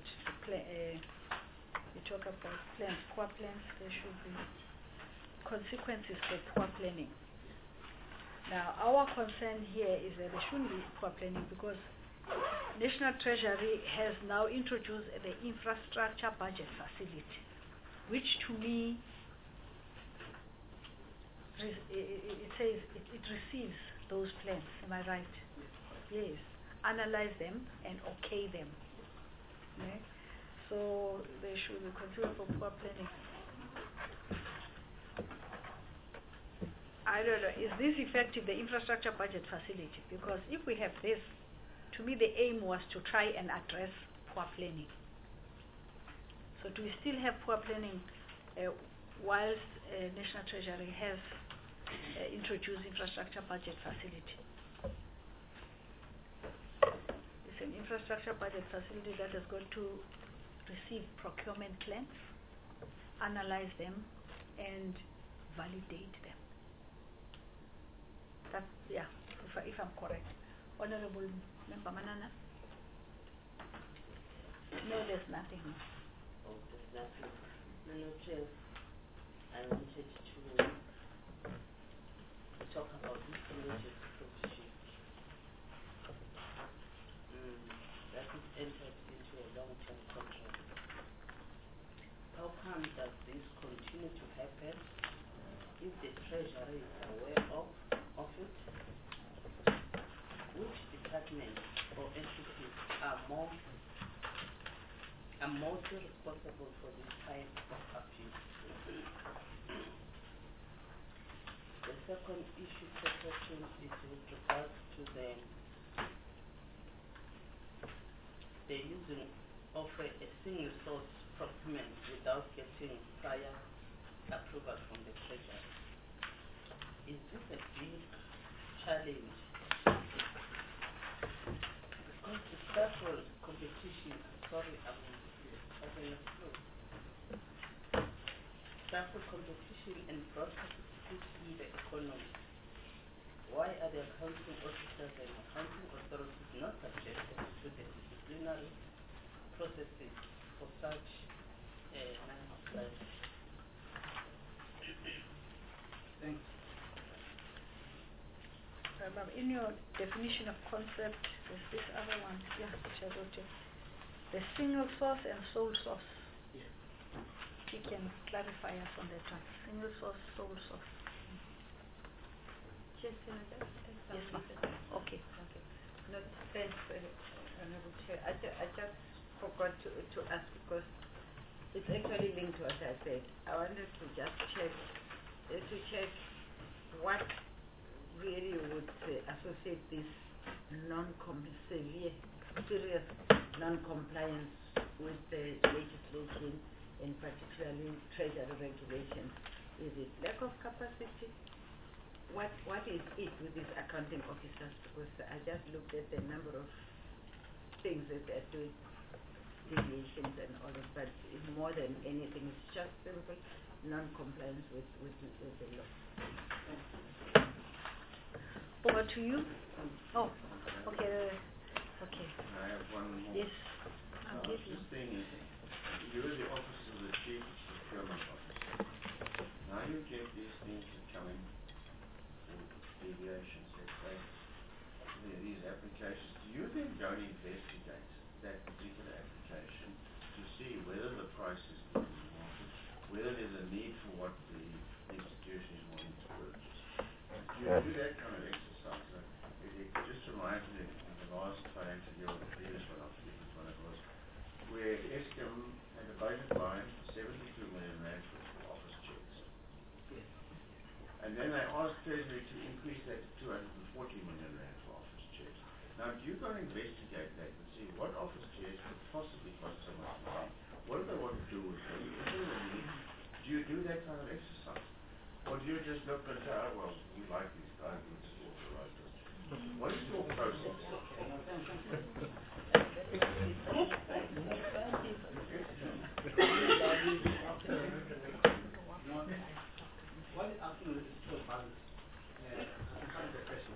plans, poor plans, there should be consequences for poor planning. Now, our concern here is that there shouldn't be poor planning, because National Treasury has now introduced the infrastructure budget facility, which to me, it says it receives those plans. Am I right? Yes. Analyze them and okay them. Okay? So they should be considered for poor planning. I don't know, is this effective, the infrastructure budget facility? Because if we have this, to me the aim was to try and address poor planning. So do we still have poor planning whilst National Treasury has introduced infrastructure budget facility? It's an infrastructure budget facility that has got to receive procurement plans, analyze them, and validate them. That, yeah, if I'm correct. Honorable Member Manana? No, there's nothing. Oh, there's nothing. No, Chair, I wanted to talk about this emergency provision. That is entered into a long-term contract. How come does this continue to happen if the Treasury is aware of it? Which departments or entities are mostly responsible for this type of abuse? The second issue question is with regards to the using of a single source procurement without getting prior approval from the Treasury. Is this a big challenge? Because the stifle competition, stifle competition and broad participation in the economy. Why are the accounting officers and accounting authorities not subjected to the disciplinary processes for such non-compliance? Thanks. In your definition of concept, there's this other one, yeah, which I wrote it. The single source and sole source. Yeah. You can clarify us on that one. Single source, sole source. Yes, Senator. Yes, ma'am. Okay. No, thanks, Honorable Chair. I just forgot to ask, because it's actually linked to what I said. I wanted to just check what really would associate this serious non-compliance with the legislation, and particularly Treasury regulations. Is it lack of capacity? What is it with these accounting officers? Because I just looked at the number of things that they're doing. deviations and all that, but it's more than anything, it's just simple non-compliance with the law. Over to you. Oh, okay. Okay. I have one more. Yes. I'm Just listening. saying, you're the office of the chief procurement officer. Now you get these things that come in for deviations, let's say, these applications. Do you then go and investigate that particular application to see whether the price is good in the market, whether there's a need for what the institution is wanting to purchase? Do you do that kind of exercise? It just reminds me of the last financial year, or the previous one, I forget which one it was, where Eskom had a budget line for 72 million rand for office checks. Yes. And then they asked Treasury to increase that to 240 million rand for office checks. Now, do you go and investigate that and see what office chairs could possibly cost so much money? What do they want to do with them? Is there a need? Do you do that kind of exercise? Or do you just look and say, oh, well, we like these guys, we'll just authorize this? What is your process? What is asking is still balance. I can the question.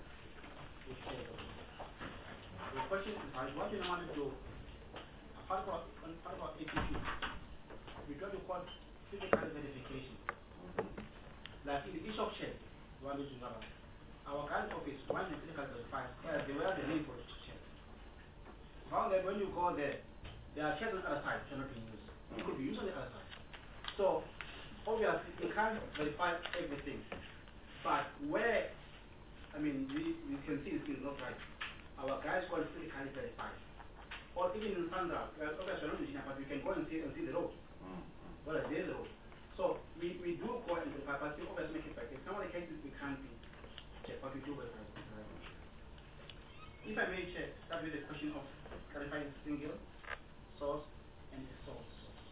The question is what do you want to do? Apart from APQ, we try to call physical verification. Like in the issue of check, one is our current office, one is physical verified, they wear the name for the check. Found that when you go there, there are checks on the other side which are not being used. It could be used on the other side. So obviously you can't verify everything. But where we can see this is not right. Our guys call it physically verified. Or even in Sandra, obviously not engineer, but we can go and see the road. Well, there's the road. So we do go and verify, but we always make it back. In some of the cases we can't be checked, but we do verify. If I may start with the question of clarifying single source and the source.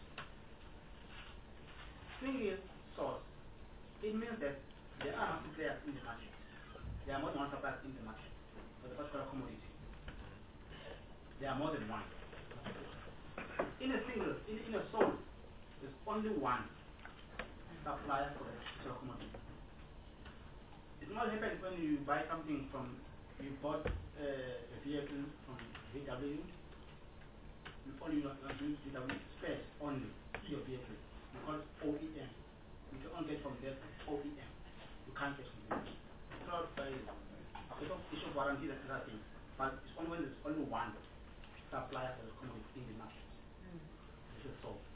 Single source, it means that there are multiple players in the market. There are more than one supplier in the market for the particular commodity. There are more than one. In a source, there's only one supplier for the particular commodity. It might happen when you buy something from, you bought a vehicle from VW, you only want to use VW spares only your vehicle. You call it OEM. You can only get from there OEM. You can't get from there. It's not very issue of warranty and other things, but it's only when there's only one supplier for the commodity in the market. This is so.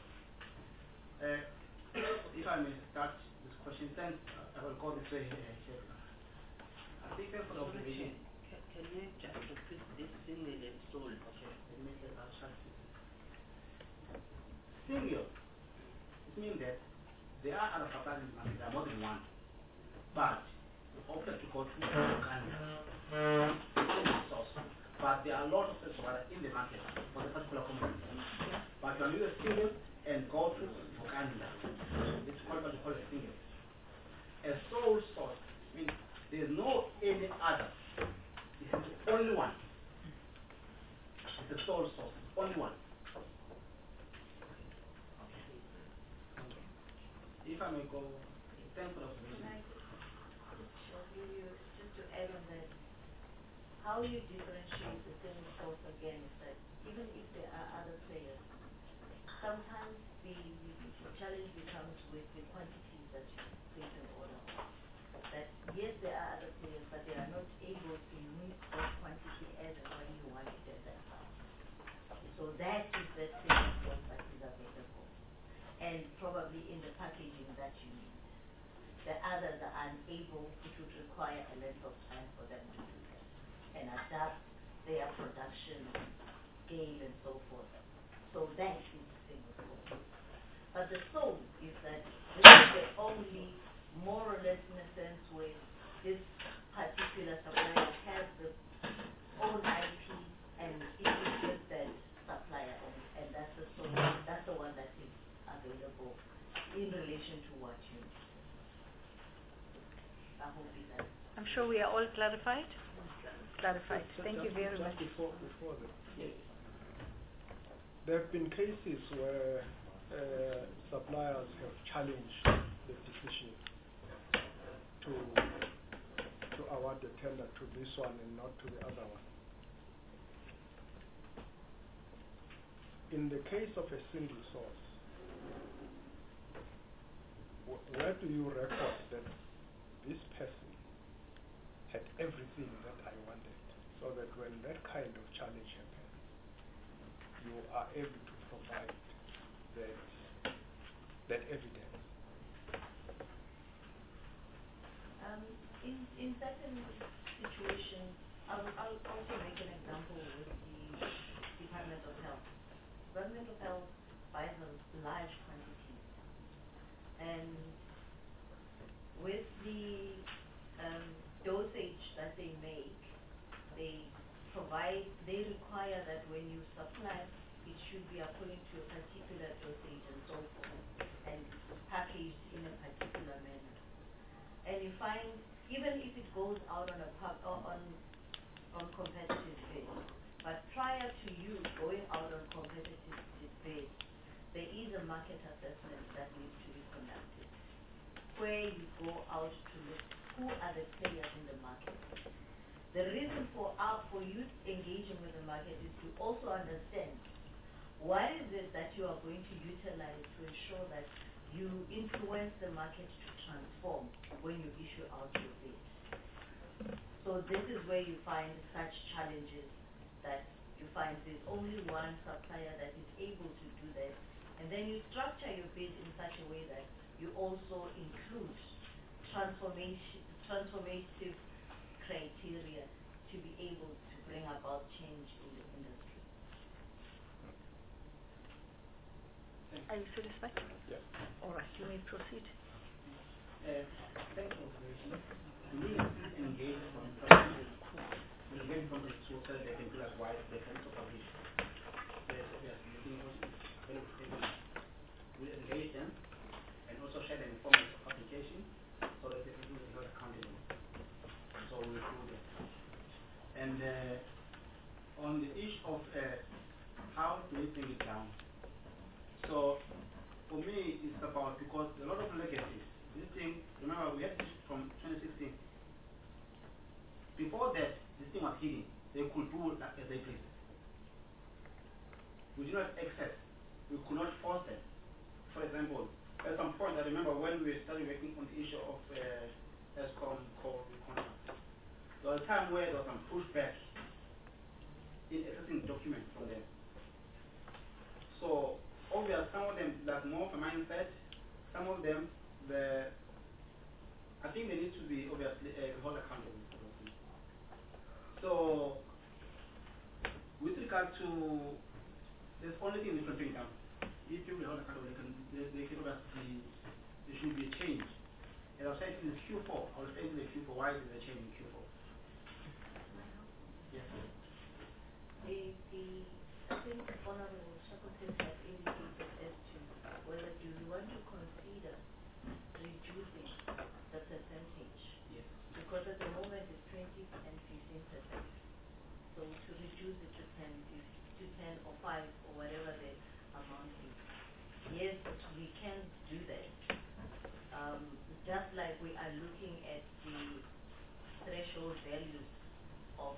If I may start this question, then I will call this way. I think for the observation. Can you just repeat this single and soul? Okay. Let me say that. Single, it means that there are other suppliers in the market, there are more than one. But the option to go to Uganda source. But there are a lot of such in the market for the particular commodity. But when you use a single and go to Uganda, it's called what you call a single. A sole source means there is no any other. It's the only one. It's the sole source, only one. If I may go, thanks for the observation. Just to add on that, how you differentiate the single source again is that even if there are other players, sometimes the challenge becomes with the quantities that you place an order on. That yes, there are other players, but they are not able to meet that quantity as and when you want it at that time. So that is that single source that is available, and probably in the packaging that you need. The others are unable, it would require a length of time for them to do that and adapt their production scale and so forth. So that is the single source. But the soul is that this is the only, more or less in a sense, where this particular supplier has the own IP and it is with that supplier, and that's the soul, that's the one that is available in relation to what you need. I hope it does. I'm sure we are all clarified. Clarified. Thank you very much. Before the there have been cases where suppliers have challenged the decision to award the tender to this one and not to the other one. In the case of a single source, where do you record that this person had everything that I wanted, so that when that kind of challenge happens, you are able to provide that evidence? In certain situations, I'll also make an example with the Department of Health. Department of Health buys a large quantities, and with the dosage that they make, they require that when you supply, it should be according to a particular dosage and so forth, and packaged in a particular manner. And you find, even if it goes out on on competitive bid, but prior to you going out on competitive bid, there is a market assessment that needs to be conducted, where you go out to look who are the players in the market. The reason for you engaging with the market is to also understand what is it that you are going to utilize to ensure that you influence the market to transform when you issue out your bid. So this is where you find such challenges, that you find there's only one supplier that is able to do that, and then you structure your bid in such a way that you also include transformative criteria to be able to bring about change in the industry. Are you satisfied? Yeah. All right, you may proceed. Thank you. We engage from the source that they can do as wide they can also publish. Yes, we engage them and also share the information of application so that they can be held accountable. So we do that. And on the issue of how do we bring it down? So for me, it's about, because a lot of legacies. This thing, remember, we had this from 2016. Before that, this thing was hidden. They could do like as they please. We did not access. We could not force them. For example, at some point, I remember when we started working on the issue of ESCOM coal contract. There was a time where there was some pushback in accessing documents from them. So, obviously, some of them like more of a mindset. Some of them, I think they need to be obviously held accountable. So, with regard to, there's only thing we can bring down. If you hold accountable, they can obviously, there should be a change. And I was saying in the Q4, I was saying in the Q4, why is there a change in Q4? Yes. I think Honorable Shakotis has indicated as to whether do we want to consider reducing the percentage. Yes. Because at the moment it's 20 and 15%. So to reduce it to 10 or 5 or whatever the amount is. Yes, we can do that. Just like we are looking at the threshold values of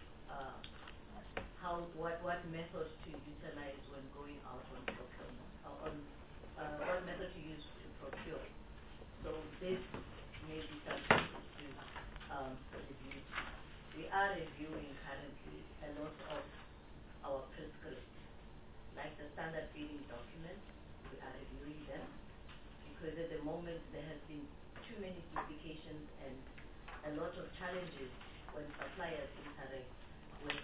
what method to utilize when going out on procurement, what method to use to procure. So this may be something to review. We are reviewing currently a lot of our prescripts, like the standard bidding documents. We are reviewing them because at the moment there has been too many duplications and a lot of challenges when suppliers interact with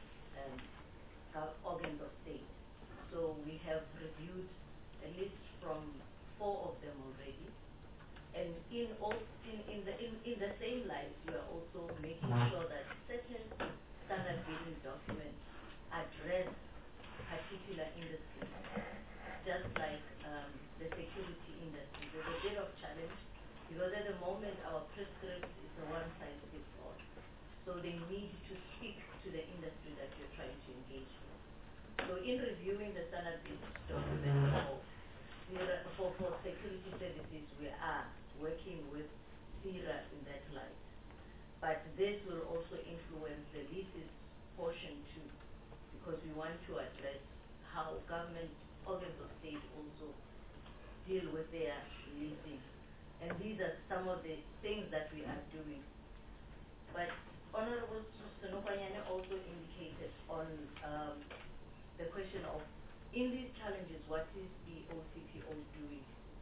organs of state. So we have reviewed a list from 4 of them already. And in the same light, we are also making sure that certain standard bidding documents address particular industries, just like the security industry. There's a bit of challenge because at the moment our prescript is a one-size-fits-all. So they need to speak to the industry that you're trying to engage with. So in reviewing the standard-based document for security services, we are working with CIRA in that light. But this will also influence the leases portion too, because we want to address how government organs of state also deal with their leasing. And these are some of the things that we are doing. But Honorable Senopanyane also indicated on the question of, in these challenges, what is the OCPO doing?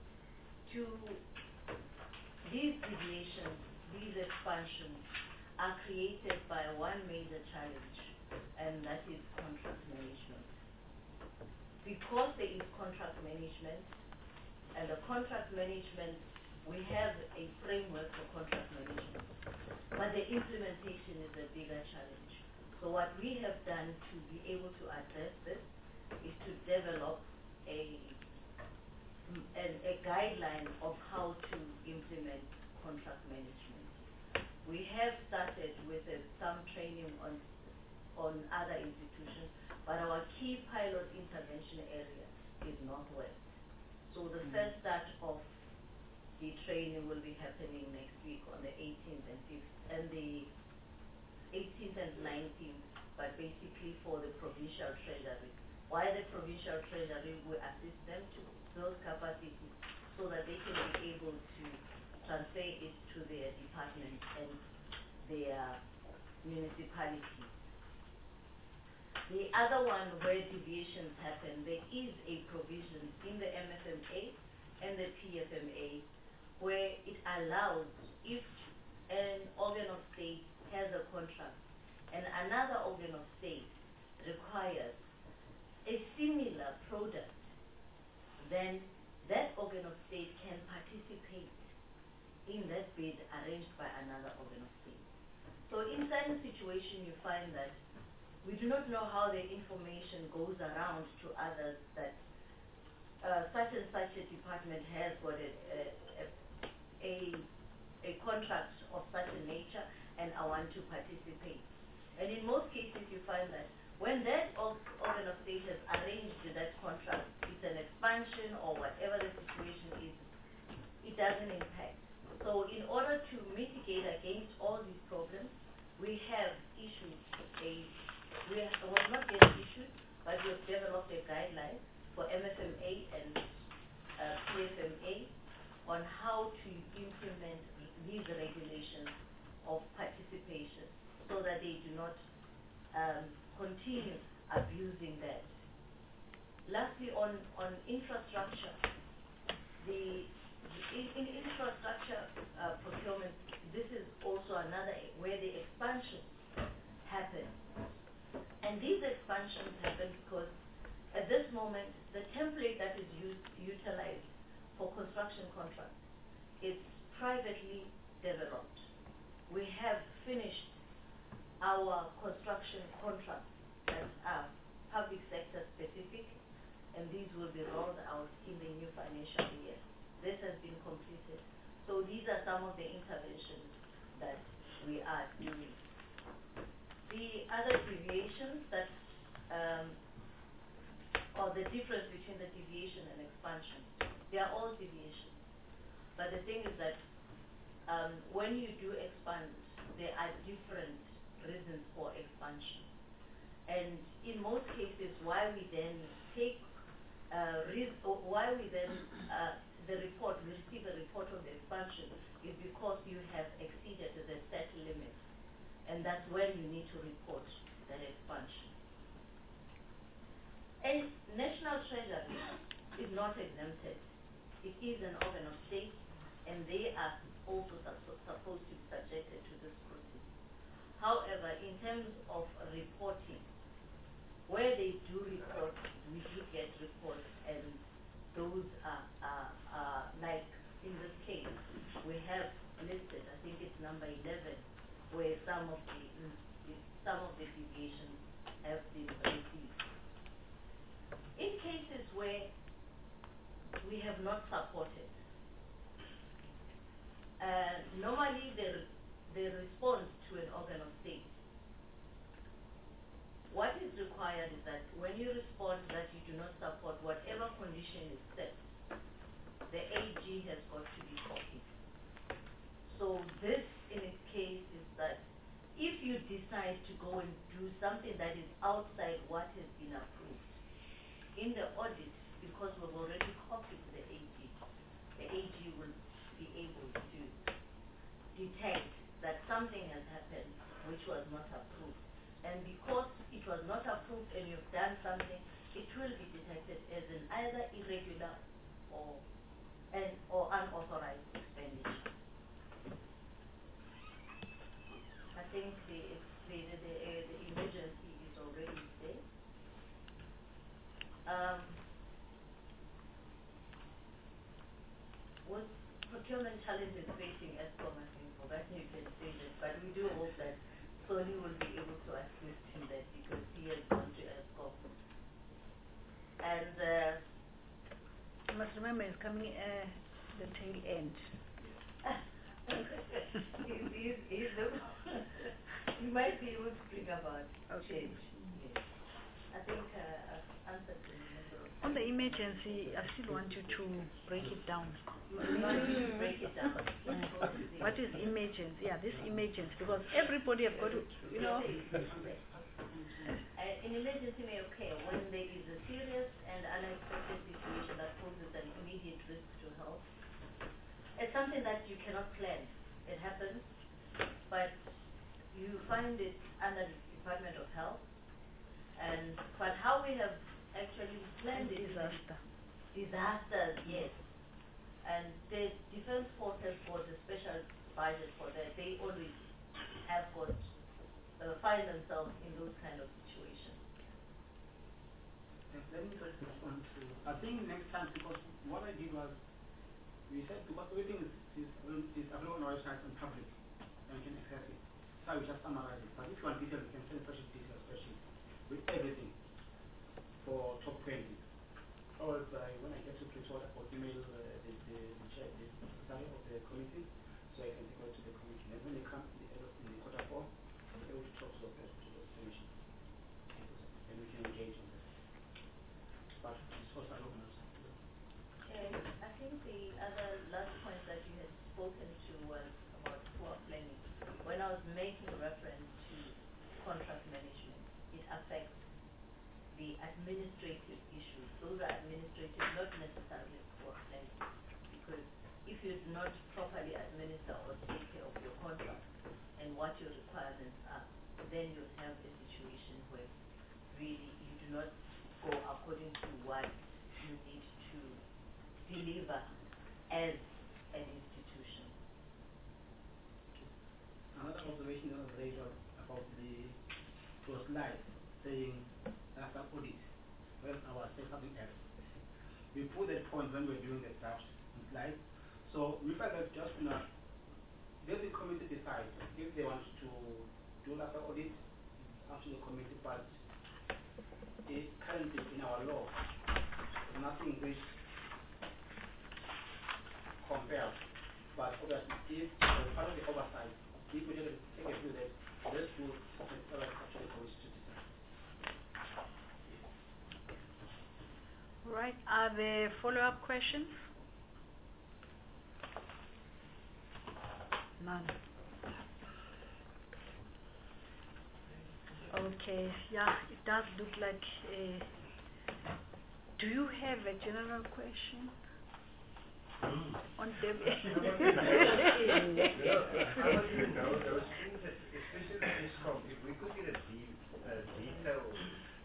These deviations, these expansions are created by one major challenge, and that is contract management. Because there is contract management, and the contract management, we have a framework for contract management, but the implementation is a bigger challenge. So what we have done to be able to address this is to develop a guideline of how to implement contract management. We have started with some training on other institutions, but our key pilot intervention area is Northwest. So the first start of the training will be happening next week on the 18th and the 18th and 19th, but basically for the provincial treasury. Why the provincial treasury will assist them to build capacity so that they can be able to transfer it to their department and their municipalities. The other one where deviations happen, there is a provision in the MFMA and the PFMA where it allows, if an organ of state has a contract and another organ of state requires a similar product, then that organ of state can participate in that bid arranged by another organ of state. So in certain situations you find that we do not know how the information goes around to others that such and such a department has got a contract of such a nature and I want to participate. And in most cases you find that when that organ of state has arranged that contract, it's an expansion or whatever the situation is, it doesn't impact. So in order to mitigate against all these problems, we have issued was not yet issued, but we have developed a guideline for MFMA and PFMA on how to implement these regulations of participation so that they do not continue abusing that. Lastly, on infrastructure, in infrastructure procurement, this is also another where the expansion happens. And these expansions happen because at this moment, the template that is utilized for construction contracts is privately developed. We have finished our construction contracts that are public sector specific, and these will be rolled out in the new financial year. This has been completed. So these are some of the interventions that we are doing. The other deviations that, or the difference between the deviation and expansion, they are all deviations. But the thing is that when you do expand, there are different reasons for expansion. And in most cases, why we then take, the report, we receive a report of the expansion is because you have exceeded the set limit. And that's when you need to report that expansion. And National Treasury is not exempted. It is an organ of state, and they are also supposed to be subjected to this scrutiny. However, in terms of reporting, where they do report, we do get reports, and those are like in this case, we have listed, I think it's number 11, where some of the deviations have been received. In cases where we have not supported, normally the response to an organ of state, what is required is that when you respond that you do not support whatever condition is set, the AG has got to be copied. So this, in its case, is that if you decide to go and do something that is outside what has been approved, in the audit, because we've already copied the AG will be able to detect that something has happened which was not approved. And because it was not approved and you've done something, it will be detected as an either irregular or unauthorized expenditure. I think the emergency is already there. What procurement challenges facing ESCOM, I think, for that you can say that, but we do hope that Soli will be able to assist in that because he has gone to ESCOM. And you must remember he's coming at the tail end. he might be able to bring about Okay. change. Yes. I think I've answered the number of On the emergency, I still want you to break it down. you want to break it down. What is emergency? Yeah, this emergency, because everybody have got to, you know. In emergency may occur when there is a serious and unexpected situation that poses an immediate risk to health. It's something that you cannot plan. It happens, but you find it under the Department of Health. But how we have actually planned it. Disasters, yes. And the Defense Forces for the special budget for that, they always have got find themselves in those kind of situations. Let me just respond to. I think next time, because what I did was, we said because everything is available on our website and public, and you can access it. So I will just summarize it. But if you want details, you can send such a detailed spreadsheet with everything for top 20. Or when I get to Pretoria, I'll email the chair, the secretary of the committee, so I can take it to the committee. And when they come in the quarter 4, I'll be able to talk to the commission. And we can engage on that. But it's also open. I think the other last point that you had spoken to was about poor planning. When I was making reference to contract management, it affects the administrative issues. Those are administrative, not necessarily poor planning. Because if you do not properly administer or take care of your contract and what your requirements are, then you'll have a situation where really you do not go according to what you need to deliver as an institution. Another observation that was raised about those slides saying after audit, when our safe having Act, we put that point when we're doing the draft slide. So remember that just now, let the committee decide if they want to do after audit, up to the committee, but it currently in our law, nothing which compares. But obviously, if part of the oversight, if we take a view that this will actually committee to decide. Right. Are there follow-up questions? None. Okay. Yeah, it does look like do you have a general question? On Debbie. I want to know those things, especially ESCOM, if we could get a detailed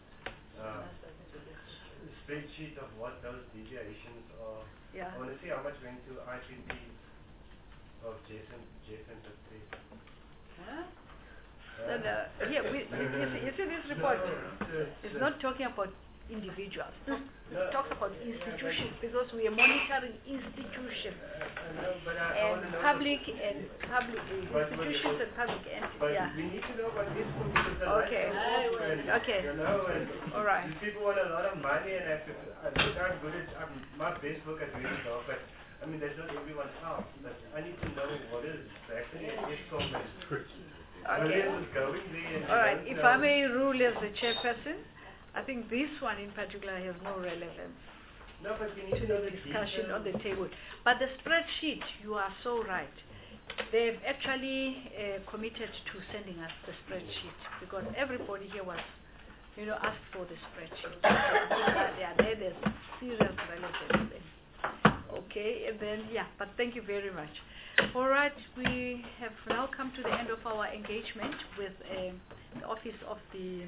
spreadsheet of what those deviations are. Yeah. I want to see how much went to IPP of Jeff and Patrick. Huh? Here, you see this report? It's not talking about individuals. It talks about institutions because we are monitoring institutions and public institutions and public entities. But Yeah. we need to know what this will be. Okay. Okay. You know, and all right. These people want a lot of money, and I'm good at my best book at doing it all, but I mean, that's not everyone's house. But I need to know what is actually ESCOM and Williams is going there. And All right. he If doesn't I know. may rule as the chairperson, I think this one in particular has no relevance No, but we need to to know the the discussion details. on the table. But the spreadsheet, you are so right. They've actually committed to sending us the spreadsheet because everybody here was, asked for the spreadsheet. There's serious relevance there. Okay, and then, but thank you very much. All right, we have now come to the end of our engagement with the Office of the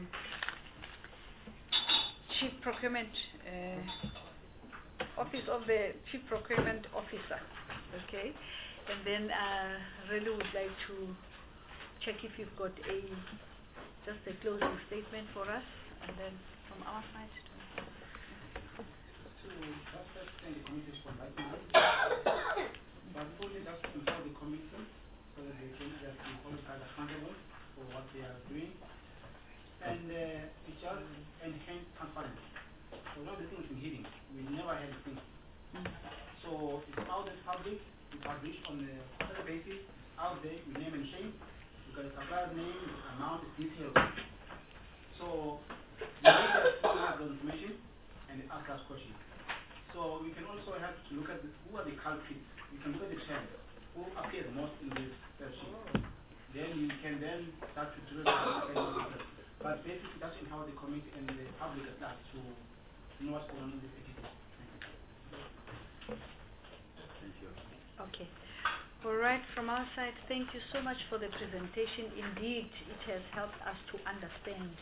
Chief Procurement Office of the Chief Procurement Officer. Okay, and then really would like to check if you've got just a closing statement for us, and then from our side. So just thank the committee for inviting us. But only just inform the committee so that they can just be all accountable for what they are doing. And it just enhance transparency. So one of the things in hearing, we never had a thing. So it's out there public, we publish on a quarterly basis, out there, we name and shame, because the supplier name, amount, is detailed. So we need to have the information and ask us questions. So we can also have to look at who are the culprits. You can look at the trend, who appears most in this spreadsheet. Then you can then start to drill down. But basically that's how the committee and the public at large to know what's going on in this activity. Thank you. Okay. All right, from our side, thank you so much for the presentation. Indeed, it has helped us to understand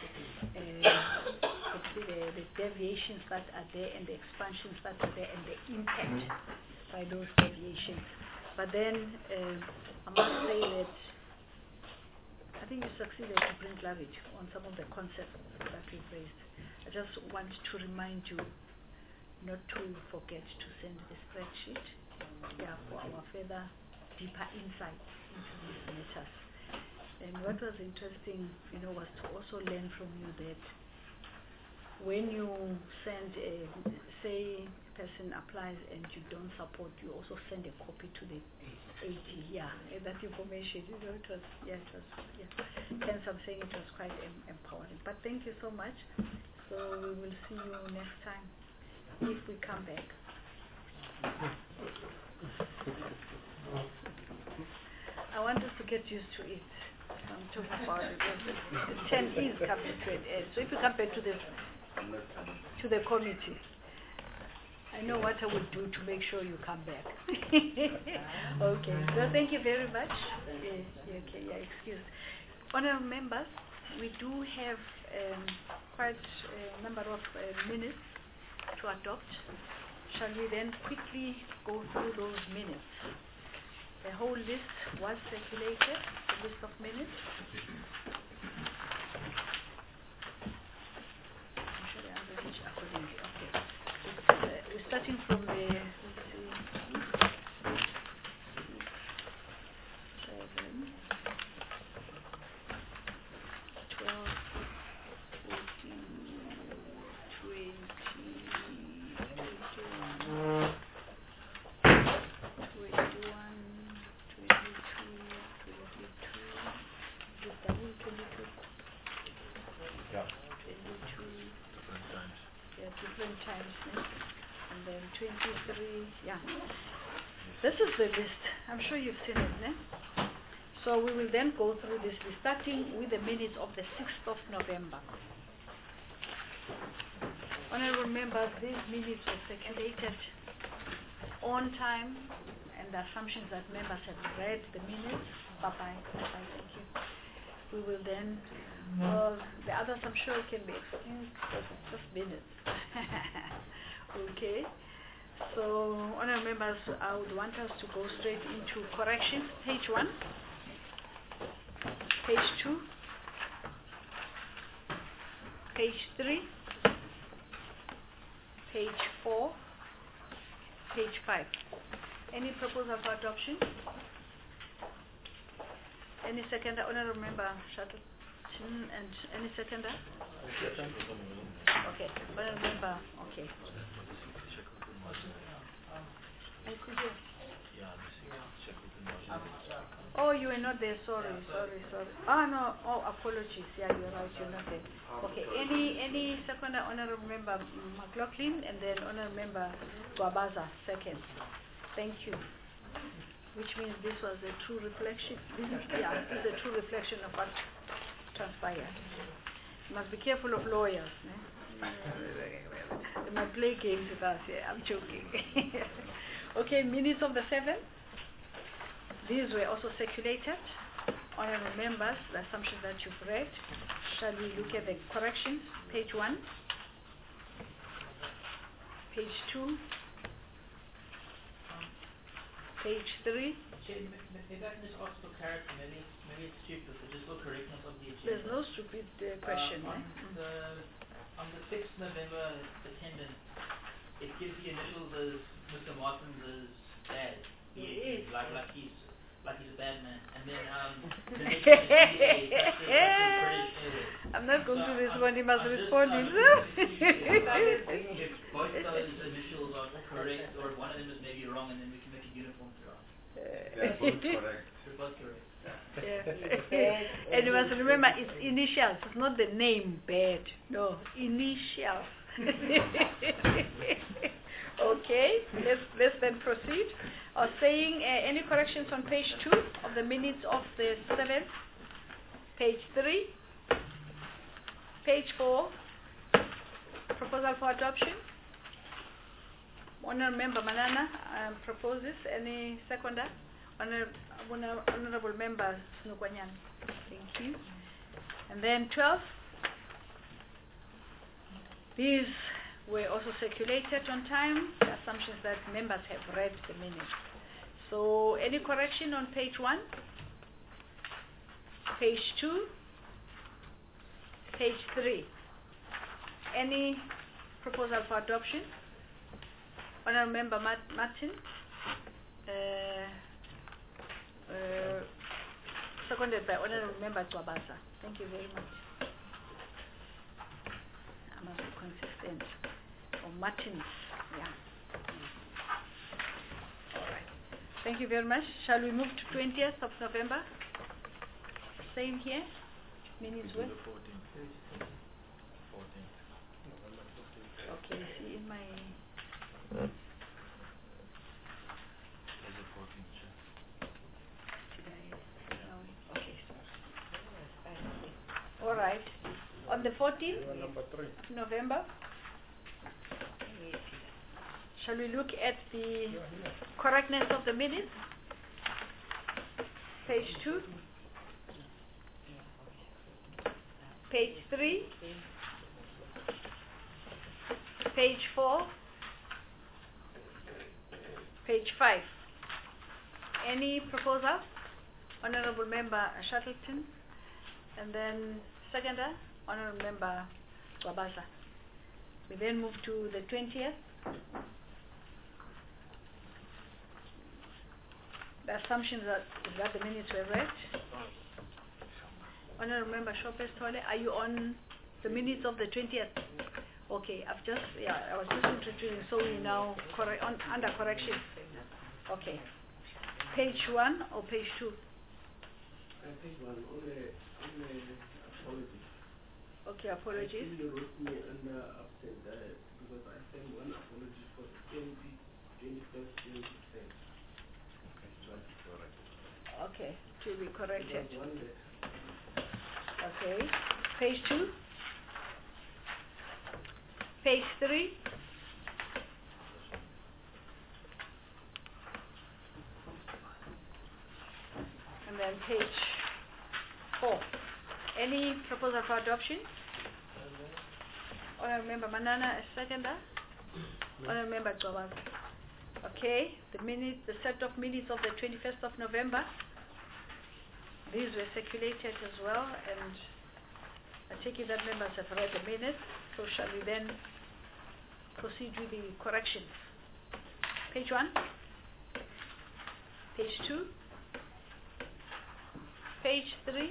the deviations that are there and the expansions that are there and the impact by those deviations. But then I must say that I think you succeeded to bring clarity on some of the concepts that we've raised. I just want to remind you not to forget to send the spreadsheet for our further deeper insights into these matters. And what was interesting, was to also learn from you that when you send say a person applies and you don't support, you also send a copy to the AG. That information, it was, hence I'm saying it was quite empowering. But thank you so much. So we will see you next time if we come back. I want us to get used to it. I'm talking about it. The 10 is coming to an end. So if you come back to the committee, I know what I would do to make sure you come back. Okay. So thank you very much. Excused. Honourable members, we do have quite a number of minutes to adopt. Shall we then quickly go through those minutes? The whole list was circulated, the list of minutes. I'm sure they are arranged accordingly. Okay. We're starting from the, let's see, 7, 12, 14, 20, 21. 22, different times, and then 23, This is the list. I'm sure you've seen it, So we will then go through this list, starting with the minutes of the 6th of November. Honourable members, these minutes were circulated on time, and the assumptions that members have read the minutes. Bye-bye, thank you. We will then, the others I'm sure can be excused, just minutes. Okay. So, honourable members, I would want us to go straight into corrections. Page 1, page 2, page 3, page 4, page 5. Any proposal for adoption? Any seconder? Honourable member Shuttle? And any seconder? Okay. Honourable member, okay. I could hear. Oh, you you were not there. Sorry. Ah, no. Oh, apologies. Yeah, you're right. You're not there. Okay. Any second honorable member McLaughlin, and then honorable member Gwabaza second. Thank you. Which means this was a true reflection. This is a true reflection of what transpired. You must be careful of lawyers. They might play games with us. Yeah, I'm joking. Okay, minutes of the 7th. These were also circulated. Honorable members, the assumptions that you've read. Shall we look at the corrections? Page 1. Page 2. Page 3. Maybe I can just ask for clarity. Maybe it's stupid, but just for correctness of the agenda. There's no stupid question. On the 6th November attendance, it gives the initials as Mr. Martins as bad. He is like he's a bad man. And then the next one is I'm not going to respond. He must respond himself. If both those initials are correct, or one of them is maybe wrong, and then we can make it uniform throughout. They're both correct. They're both correct. Yeah. And you must remember, it's initials. It's not the name bad. No, initials. Okay, let's then proceed. I was saying, any corrections on page 2 of the minutes of the 7th? Page 3? Page 4? Proposal for adoption? Honourable Member Manana proposes. Any seconder? Honourable Member Snukwanyan. Thank you. And then 12. These were also circulated on time. The assumptions that members have read the minutes. So, any correction on page 1? Page 2? Page 3? Any proposal for adoption? Honourable Member Martin? Seconded by Honourable Member Gwabaza. Thank you very much. I must be consistent. Or Martins, yeah. All right. Thank you very much. Shall we move to 20th of November? Same here. Minutes work. Okay, see in my... All right. On the 14th November, shall we look at the correctness of the minutes? Page 2. Page 3. Page 4. Page 5. Any proposal? Honourable Member Shuttleton. And then seconder, Honourable Member Gwabaza. We then move to the 20th. The assumption is that the minutes were read. Honourable Member Shopes Tole, are you on the minutes of the 20th? Okay, I was just introducing, so we now under correction. Okay. Page 1 or page 2? Page 1, apologies. Okay, apologies. I think you wrote me under absent because I sent one apology for the 21st, 26th. Okay, to be corrected. One letter. Okay. Page 2? Page 3? And then page 4. Any proposal for adoption? Honourable Member Manana, a seconder. Honourable Member Gwabaza. Okay, the set of minutes of the 21st of November. These were circulated as well, and I take it that members have read the minutes. So shall we then proceed with the corrections? Page 1, page 2, page 3,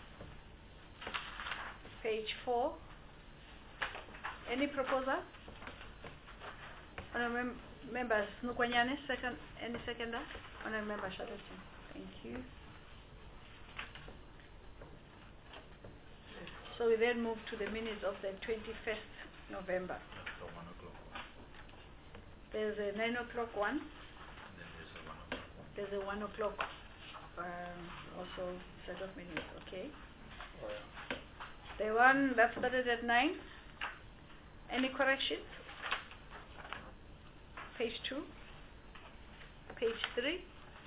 page 4. Any proposal? Honourable Member Snukwanyane, any seconder? Honourable Member Shadoton. Thank you. So we then move to the minutes of the 21st November. After 1 o'clock. There's a 9 o'clock one. And then there's a 1 o'clock one. There's a 1 o'clock also set of minutes, okay? Oh, yeah. The one that started at 9. Any corrections? Page 2. Page 3.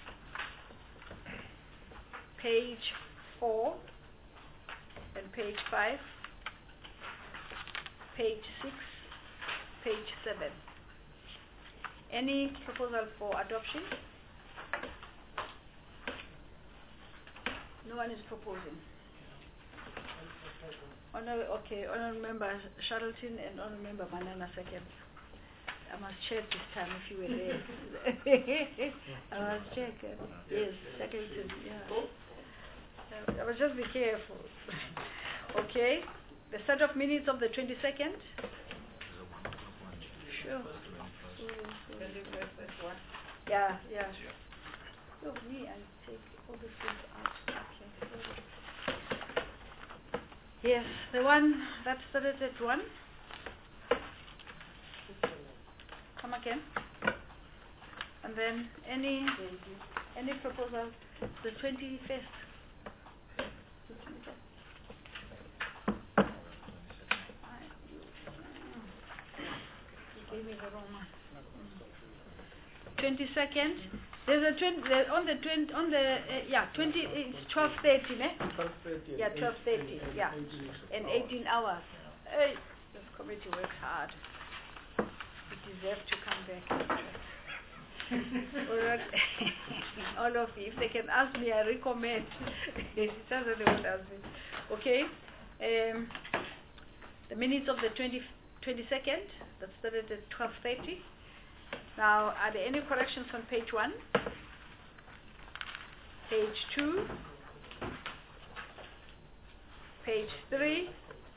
Page 4. And page 5. Page 6. Page 7. Any proposal for adoption? No one is proposing. Honourable Member Charlton and Honourable Member Manana second. I must check this time if you were there. I must check. Yes, second. Yeah. I must just be careful. Okay. The set of minutes of the 22nd. There's a 1 o'clock one. Sure. 21st one. Yeah. So me, I take all the things out. Okay. Yes, the one that started at 1. Come again. And then any proposal, the 21st. You gave me the wrong one. 22nd. There's a 20. It's 12:30, ne? 12:30. Yeah, 12:30. Yeah, and 18 hours. This committee works hard. It deserves to come back. All of you, if they can ask me, I recommend. It doesn't want to ask me. Okay. The minutes of the 22nd that started at 12:30. Now, are there any corrections on page 1? Page 2? Page 3?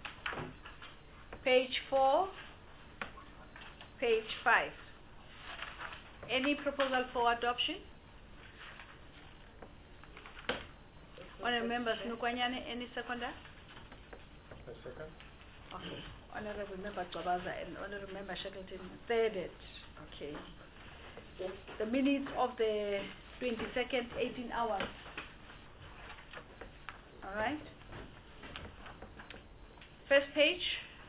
Page 4? Page 5? Any proposal for adoption? Honourable Member Snukwanyane, any seconder? A second. Okay. Honourable Member Twabaza and Honourable Member Shackleton thirded. Okay. The minutes of the 22nd, 18 hours. All right. First page.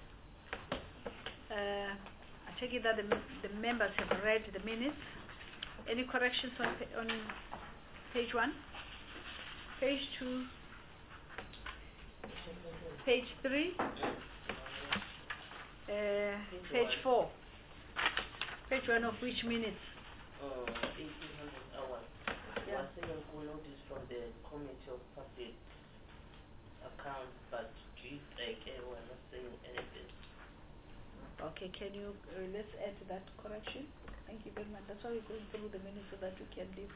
I take it that the members have read the minutes. Any corrections on page 1? Page 2? Page 3? Page 4? Page 1 of which minutes? 1800 hours. Yeah. One second call notice from the Committee of Public Accounts, but if we're not saying anything. Okay, can you, let's add that correction. Thank you very much. That's why we're going through the minutes so that we can leave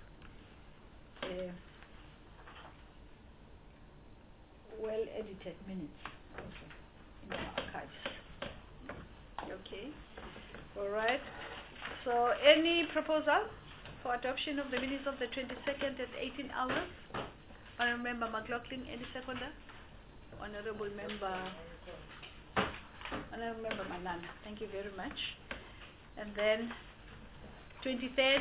well-edited minutes also in our archives. Okay, all right. So any proposal for adoption of the minutes of the 22nd at 18 hours? Honourable Member McLaughlin, any seconder? Honourable Member Manana, thank you very much. And then 23rd.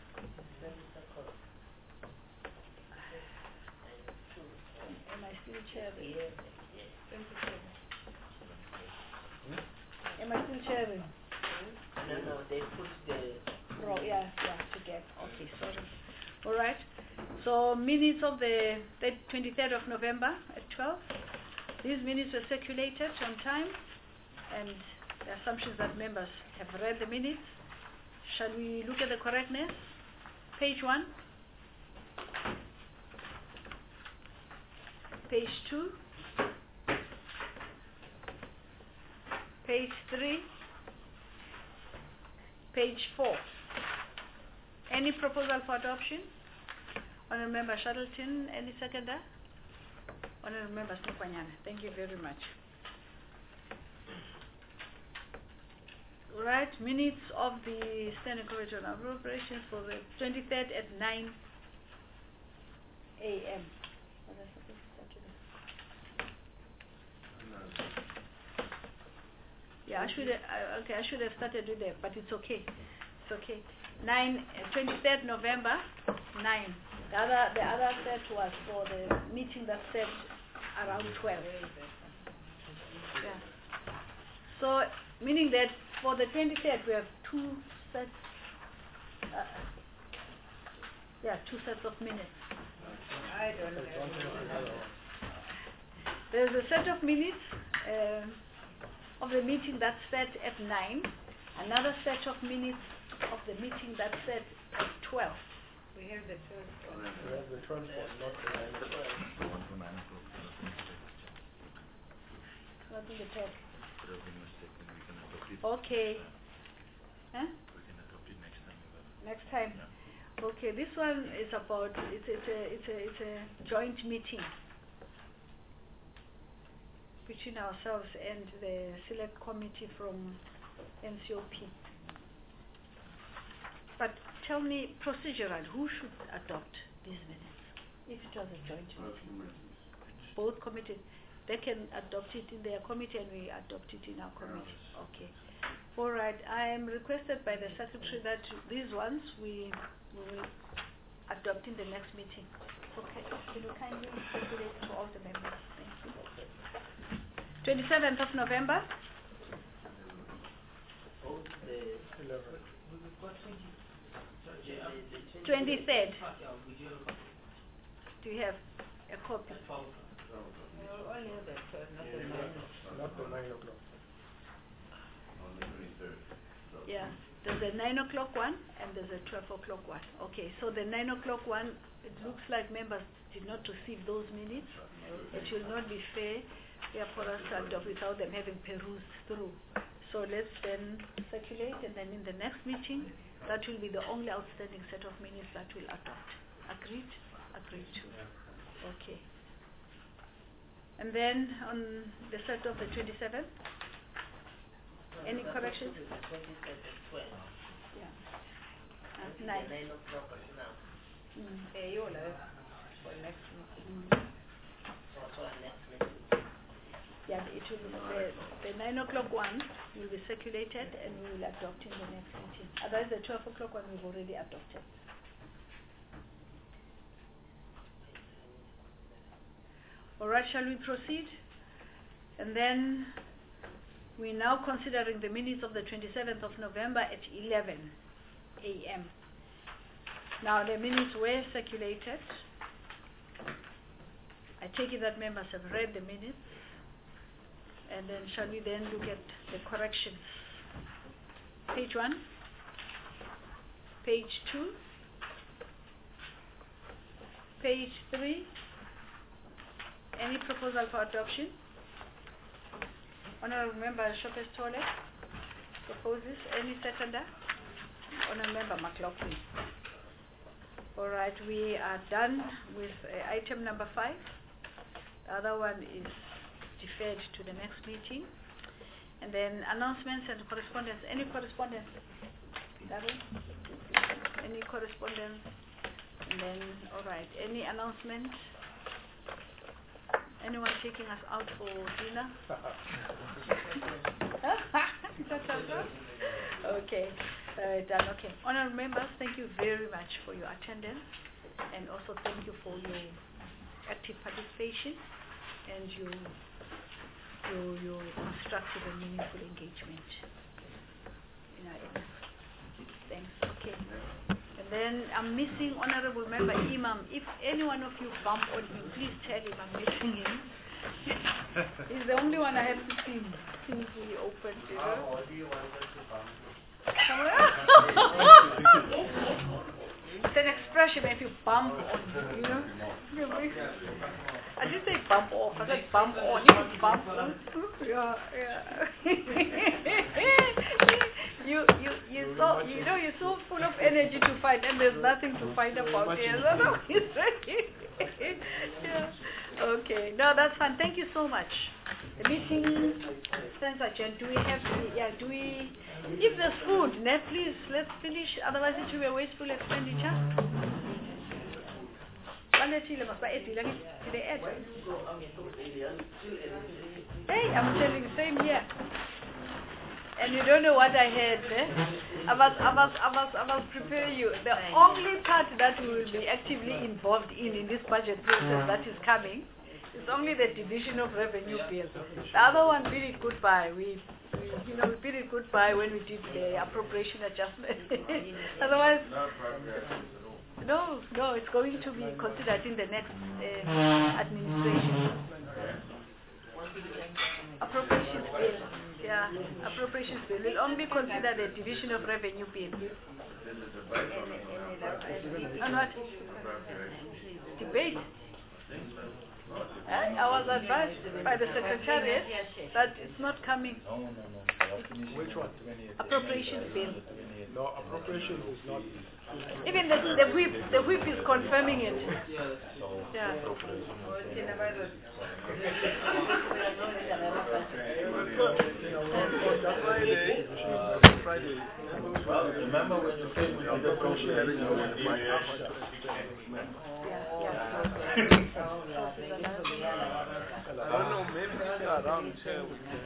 Am I still chairing? Yes. 27. Am I still chairing? No, they put the... Yeah, together. Okay, sorry. All right. So minutes of the 23rd of November at 12. These minutes were circulated on time, and the assumptions that members have read the minutes. Shall we look at the correctness? Page 1. Page 2. Page 3. Page 4. Any proposal for adoption? Honourable Member Shuttleton, any seconder? Honourable Member Snukwanyane, thank you very much. Right, minutes of the Standing Committee on Appropriations for the 23rd at 9 a.m. Was I supposed to start today? Yeah, I should I should have started with that, but it's okay. It's okay. 23rd November, 9. The other set was for the meeting that set around 12. Yeah. So, meaning that for the 23rd we have two sets. Two sets of minutes. I don't know. There's a set of minutes of the meeting that's set at 9. Another set of minutes of the meeting that's set at 12. We have the first one. We have the 12th one, not the 9 o'clock. The one for 9 o'clock. Not in the text. Could have been mistaken. We can adopt it. Okay. Huh? We can adopt it next time. Next time. Yeah. Okay, this one is about it's a joint meeting between ourselves and the select committee from NCOP. But tell me procedural, who should adopt these minutes? If it was a joint meeting. Both committees. They can adopt it in their committee and we adopt it in our committee. Okay. All right. I am requested by the secretary that these ones we will adopt in the next meeting. Okay. Can you kindly circulate to all the members? Thank you. 27th of November. Both the 23rd. Do you have a copy? Only the first, not the 9. Not the 9 o'clock. On the 23rd. Yeah. There's a 9 o'clock one and there's a 12 o'clock one. Okay, so the 9 o'clock one, it looks like members did not receive those minutes. It will not be fair for us to adopt without them having perused through. So let's then circulate, and then in the next meeting, that will be the only outstanding set of minutes that we'll adopt. Agreed? Agreed to. Okay. And then on the set of the 27th, any corrections? The 23rd at 12. Yeah. At 9. 9 o'clock now. You'll have for next meeting. For next meeting. Yeah, it will be the 9 o'clock one will be circulated and we will adopt in the next meeting. Otherwise, the 12 o'clock one we've already adopted. All right, shall we proceed? And then we're now considering the minutes of the 27th of November at 11 a.m. Now, the minutes were circulated. I take it that members have read the minutes. And then shall we then look at the corrections? Page 1, page 2, page 3. Any proposal for adoption? Honorable Member Shopes Tole proposes. Any seconder? Honorable Member McLaughlin. All right, we are done with item number 5. The other one is deferred to the next meeting. And then announcements and correspondence. Any correspondence? Darren? Any correspondence? And then, all right, any announcements? Anyone taking us out for dinner? Okay, done. Okay. Honourable members, thank you very much for your attendance, and also thank you for your active participation and your constructive and meaningful engagement in our efforts. Thanks. Okay. And then I'm missing Honorable Member Imam. If any one of you bump on him, please tell him I'm missing him. He's the only one I have to see since we opened, you know. How do you want us to bump? It's an expression if you bump on him, you know. I didn't say bump off, I said bump on. You can bump on. Yeah. You're so full of energy to fight, and there's nothing to fight about here. Yeah. Okay. No, that's fine. Thank you so much. The meeting stands adjourned. Do we have? If there's food, please let's finish. Otherwise, it will be a wasteful expenditure. balethile masiba-edile kithi sile-ed. So I'm a top alien, still a Hey, I'm telling you, same here. And you don't know what I heard, eh? I was preparing you. The only part that we will be actively involved in this budget process that is coming is only the division of revenue bills. The other one, bid it goodbye. We bid it goodbye when we did the appropriation adjustment. Otherwise, no, it's going to be considered in the next administration. Appropriations bill. Yeah, appropriations bill will only consider the division of revenue bill. On what? Debate. I was advised by the Secretariat that it's not coming. Which one? Appropriations bill. No, appropriation is not. Even the whip is confirming it. Yeah. Friday. Well, remember when you came with the appropriation? I don't know, maybe around here we can.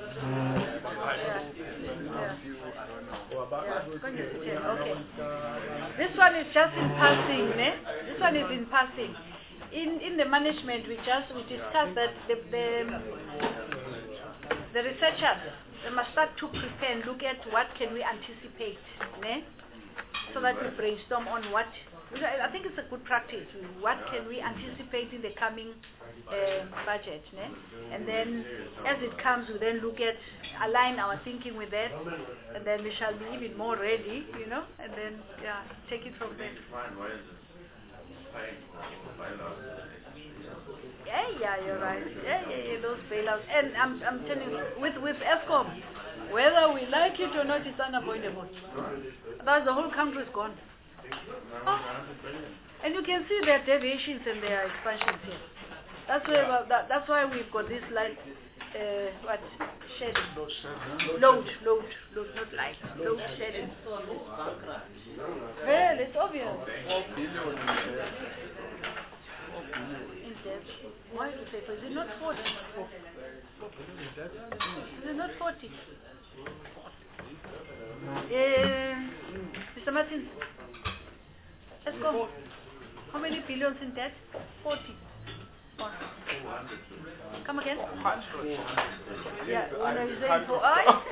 Okay. This one is just in passing, ne? This one is in passing. In the management, we discussed that the researchers, they must start to prepare and look at what can we anticipate, ne? So that we brainstorm on what. I think it's a good practice. What can we anticipate in the coming budget, ne? And then, as it comes, we then align our thinking with that, and then we shall be even more ready, and then take it from there. Yeah, you're right. Yeah, those bailouts. And I'm telling you, with ESCOM, whether we like it or not, it's unavoidable. Otherwise, the whole country is gone. Oh. And you can see their deviations and their expansions here. That's why we've got this shedding. Load, not light. Load shedding. Well, it's obvious. 4 billion in debt. Why do you say? Is it not 40? Is it not 40? Mr. Martin, let's go. How many billions in debt? 40. What? Come again? Yeah, when I say for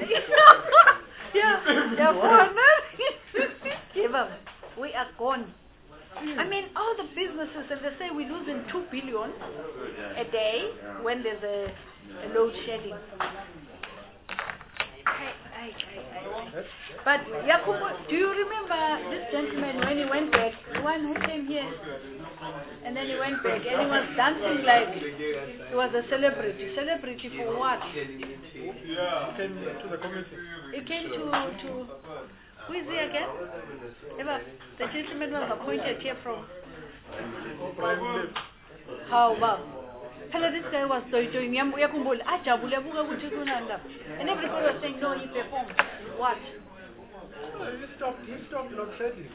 yeah, 400. Give up. We are gone. I mean, all the businesses, and they say we're losing 2 billion a day when there's a load shedding. But Yakubu, do you remember this gentleman when he went back, the one who came here, and then he went back, and he was dancing like he was a celebrity. Celebrity for what? Yeah, he came to the committee. He came to who is he again? Eva, the gentleman was appointed here from. How about? This guy was doing and everybody was saying no, he performed. What? He stopped not shedding.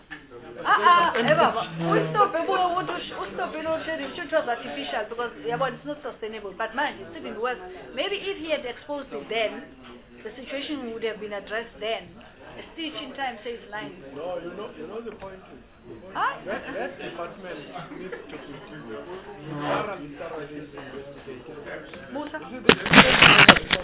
We stopped not shedding. It was artificial because it's not sustainable. But man, it's even worse. Maybe if he had exposed it then, the situation would have been addressed then. A stitch in time saves 9. No, you know the point is. That department needs to continue. Musa?